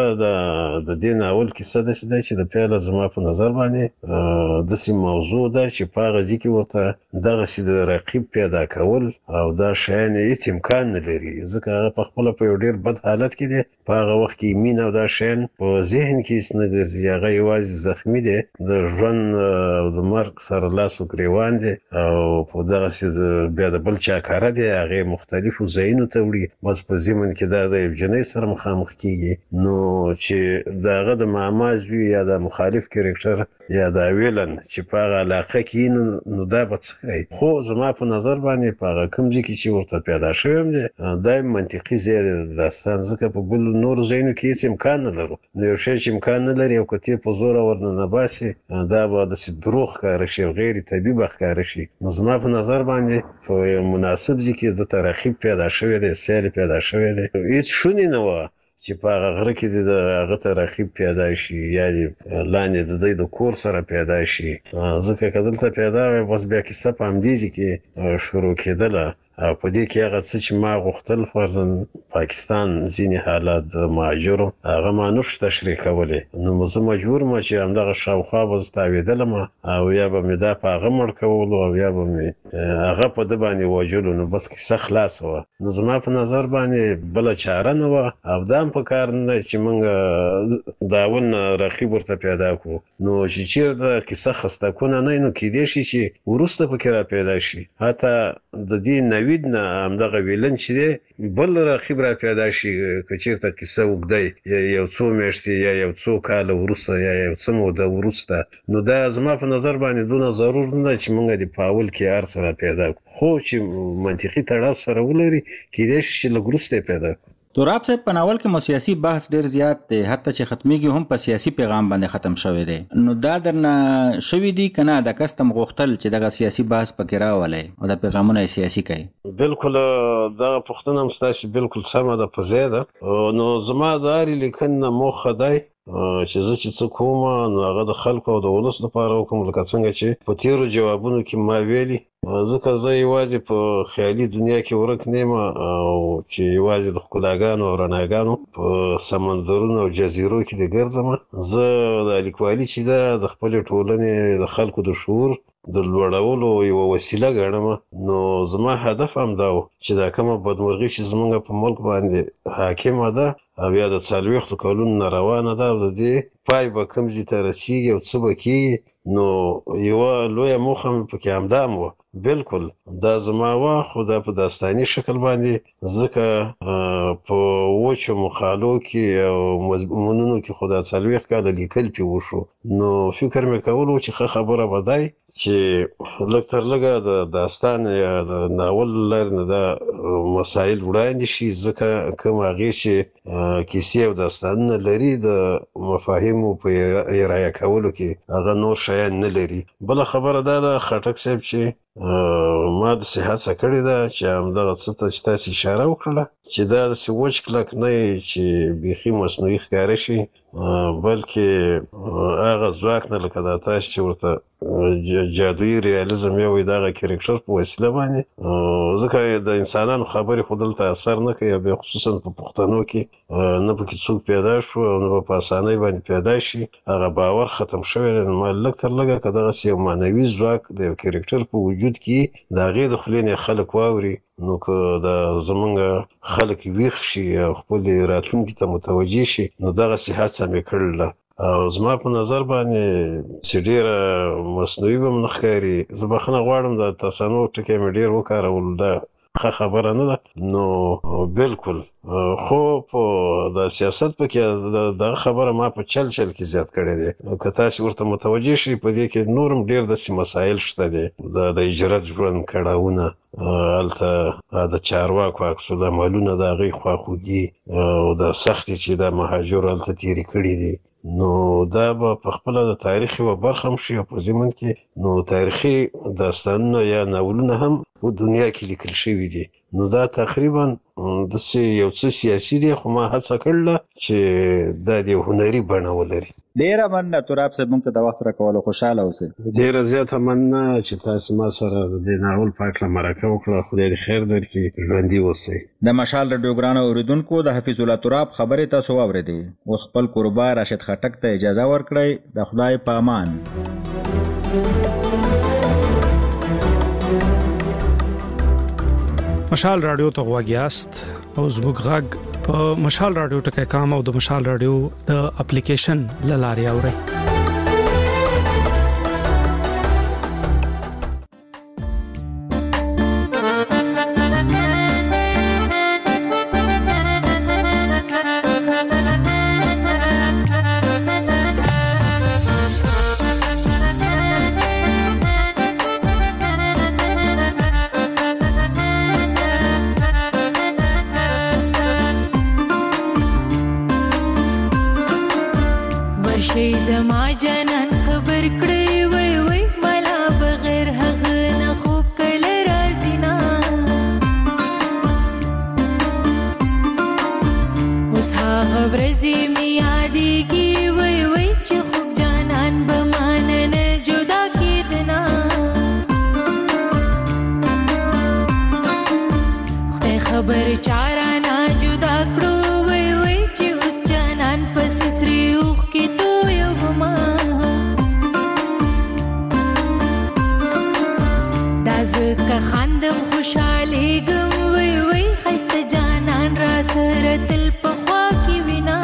د دې ناول کیسه داسې ده چې د پیله زما په نظر باندې داسې موضوع ده چې په هغه ځای کې ورته دغسې د رقیب پیدا کول او دا شیان هېڅ امکان نه لري، ځکه هغه په خپله په یو ډېر بد حالت کې دی. په هغه وخت کې مینه او دا شیان په ذهن کې هېڅ نه ګرځي، هغه یوازې زخمي دی، د ژوند او د مرګ سره لاس و ګرېوان دی او په دغسې بیا د بل چا کاره دی، هغې مختلفو ځایونو ته وړي، بس په ضمن کې دا د یو جنۍ سره مخامخ کېږي. نو چې د هغه د معماز وي یا د مخالف کرکټر یا د ویلن چې په هغه علاقه کې نو دا به څه کوي. خو زما په نظر باندې په هغه کوم ځای کې چې ورته پیدا شوی هم دی دا منطقي ځای دی د داستان، ځکه په بل نورو ځایونو کې هېڅ امکان نه لرو. نو یو شی چې امکان نه لري او که ته په زوره ورننه باسي دا به داسې دروغ ښکاره شي او غیر طبیعي به ښکاره شي. نو زما په نظر باندې په یو مناسب ځای کې دته رقیب پیدا شوی دی، سیال پیدا شوی دی. هېڅ شونې نه وه چې په هغه غره کې د هغه ته رقیب پیدا شي یا لاندې د دوی د کور سره پیدا شي. ځکه که دلته پیدا وي بس بیا کیسه په همدې کې شروع کېدله او په دې کې هغه څه چې ما غوښتل فرضاً پاکستان ځینې حالات د مهاجرو هغه ما نشو تشریح کولی، نو زه مجبور یم چې همدغه شاوخوا به زه تاوېدلم او یا به مې دا په هغه مړ کولو او یا به مې هغه په ده باندې وژلو، نو بس کیسه خلاصه وه. نو زما په نظر باندې بله چاره نه وه او دا هم په کار نه ده چې موږ د اول نه رقیب ورته پیدا کړو، نو چې چېرته کیسه خستکونه نه وي نو کیدای شي چې وروسته پکې را پیدا شي، حتی د دې نوید نه همدغه ویلن چې دی بل رقیب را پیدا شي که چېرته کیسه اوږده یا یو څو میاشتې یا یو څو کاله وروسته یا یو څه موده وروسته، نو دا زما په نظر باندې دونه ضرور نه ده چې موږ دې په اول کې هر څه را پیدا کړو، خو چې منطقي تړاو سره ولري کیدای شي چې لږ وروسته یې پیدا کړو. تراب صاحب په ناول کې مو سیاسي بحث ډیر زیات دی، حتی چې ختمیږي هم په سیاسي پیغام باندې ختم شوی دی، نو دا درنه شوی دی کنه د کستم غوښتل چې دغه سیاسي بحث پکې راولي او د پیغامونه سیاسي کوي؟ بالکل دا پوښتنه هم ستاسو بالکل سمه ده، په ځای ده. نو زما د هرې لیکنې موخه دی چې زه چې څه کوم نو هغه د خلکو او د ولس لپاره وکړم، لکه څنګه چې په تیرو جوابونو کې ما ویلي، ځکه زه یوازې په خیالي دنیا کې ورک نه یم او چې یوازې د ښکلاګانو او رڼاګانو په سمندرونو او جزیرو کې دې ګرځم. زه د لیکوالي چې ده د خپلې ټولنې د خلکو د شعور د لوړولو یوه وسیله ګڼم، نو زما هدف هم دا و چې دا کومه بدمرغي چې زموږ په ملک باندې حاکمه ده او یا د 40 کلونو نه روانه ده او د دې پای به کوم ځای ته رسیږي او څه به کېږي، نو یوه لویه موخه مې پکې همدا هم وه. بالکل دا زما وه، خو دا په داستاني شکل باندې، ځکه په وچو مقالو کې او مضمونونو کې خو دا 40 کاله لیکل پې وشو، نو فکر مې کولو چې ښه خبره به دی چې لږ تر لږه د داستان یا د ناول لارې نه دا مسایل وړاندې شي، ځکه کوم هغې چې کیسې او داستانونه لري د مفاهیمو په ارایه کولو کې هغه نور شیان نه لري. بله خبره دا ده خټک صاحب چې ما داسې هڅه کړې ده چې همدغه څه ته چې تاسې اشاره وکړله چې دا داسې وچ کلک نه وي چې بیخي مصنوعي ښکاره شي، بلکې هغه ځواک نه لکه دا تاسې چې ورته جادویي ریالیزم یا وایي د هغه کرکټر په وسیله باندې، ځکه د انسانانو خبرې خو دلته اثر نه کوي، بیا خصوصا په پښتنو کې نه پکې څوک پیدا شو او نه په اسانۍ باندې پیدا شي، هغه باور ختم شوی دی. نو ما لږ تر لږه که دغسې یو معنوي ځواک د یو کرکټر په وجود کې د هغې د خولې نه خلک واوري، نو که د زمونږ خلک ویښ شي او خپلې راتلونکي ته متوجه شي، نو دغسې هڅه مې کړله او زما په نظر باندې چې ډېره مصنوعي به م نه ښکاري. زه بخښنه غواړم د تصنع ټکی مې ډېر وکارولو، دا ښه خبره نه ده. نو بالکل خو په د سیاست پکې دغه خبره ما په چل کې زیات کړی دی، که تاسې ورته متوجه شئ په دې کې نور هم ډېر داسې مسایل شته دی، د هجرت ژوند کړاوونه، هلته د چارواکو عکس العملونه د هغوی خواخوږي او د سختې چې د مهاجرو هلته تېرې کړي دي، نو دا به په خپله د تاریخ یوه برخه هم شي او په ضمن کې نو تاریخي داستانونه یا ناولونه هم په دنیا کې لیکل شوي دي. نو دا تقریبا داسې یو څه سیاسي دی، خو ما هڅه کړله چې دا د یو هنري بڼه ولري. ډېره مننه تراب صاحب، موږ ته د وخت راکولو خوشحاله اوسئ. ډېره زیاته مننه چې تاسې ما سره د دې ناول په هکله مرکه وکړه، خدای دې خیر درکړي، ژوندي اوسئ. د مشال رادیو ګرانو اورېدونکو د حفیظ الله تراب خبرې تاسو واورېدې. اوس خپل کوربه راشد خټک ته اجازه ورکړئ. د خدای په امان. مشال رادیو ته غوږ یاست او زموږ غږ په مشال رادیو .com او د مشال رادیو د اپلیکیشن له لارې اورئ. زما جانان خبر کړی وای وای ملا بغیر هغه نه خوب کله راځي نه اوس هغه که خندم خوشحالیږم وای وای ښایسته جانان را سره تل په خوا کې وینا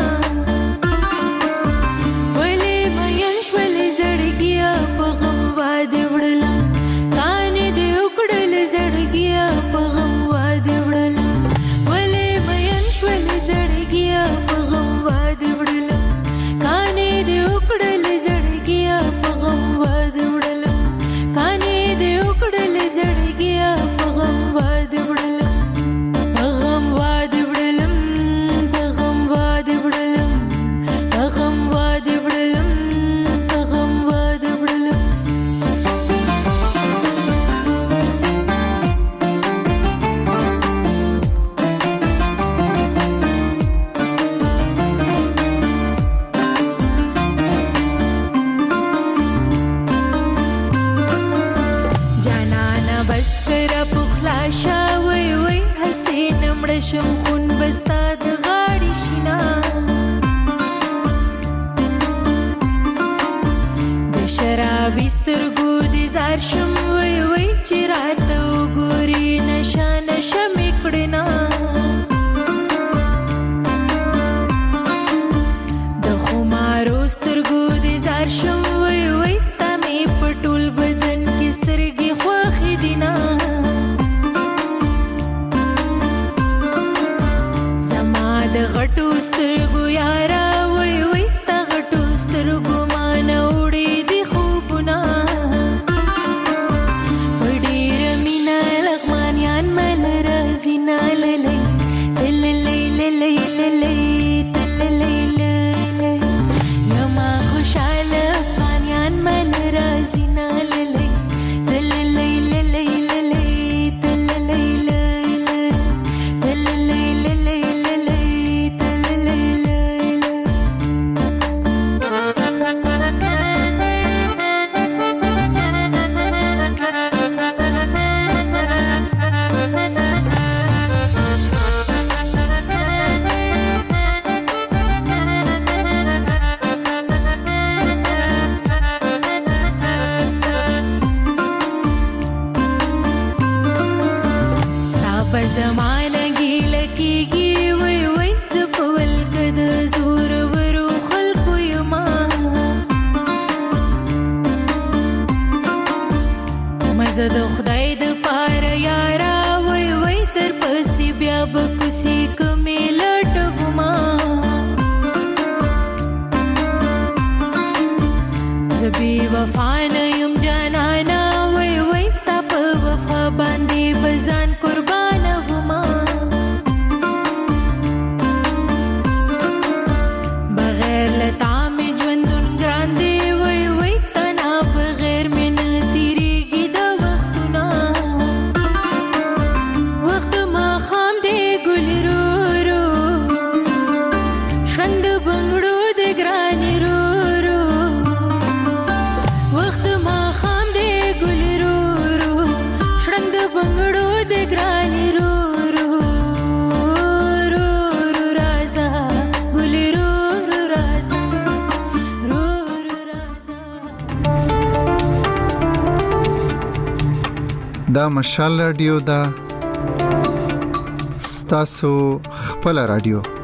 ولې مین شولې زړګیا په غم واده وړلم کانې دې وکړل زړګیا په غم واده وړلم ولې مین شولې زړګیا په غم واده وړلم کانې دې وکړل زړګیا په غم واده وړلم کانې دې وکړل زړګیا په غم واده وړلم په غم واده وړلم په غم واده وړلم په غم واده وړلم په غم واده وړلم بس کرا پخلا شاوی وی حسین مړشم خون بستا د غاړي شینا د شرابي سترګو دې زار شم وی وی چې راته وګوري نشه نشه مې کړنا د خمارو سترګو دې زار شم وی وی ستا مې په ټول بدن کې سترګې خوښې دینا زما د غټو سترګو یارا وای وای ستا غټو سترګو مانه وړې دي خوبونه په ډېره مینه لغمانیان مل راځي ناللی تللی للی للی تللی للی یما خوشحاله افغانیان مل راځي ناللی زمانه ګیله کېږي وای وای زه په ولکه د زورورو خلکو یما مزه د خدای د پاره یارا وای وای در پسې بیا به کوسې کمې لټوما زه بې وفا نه یم جانانا وای وای ستا په وفا باندې به ځان قربان دا مشال رادیو دا ستاسو خپل رادیو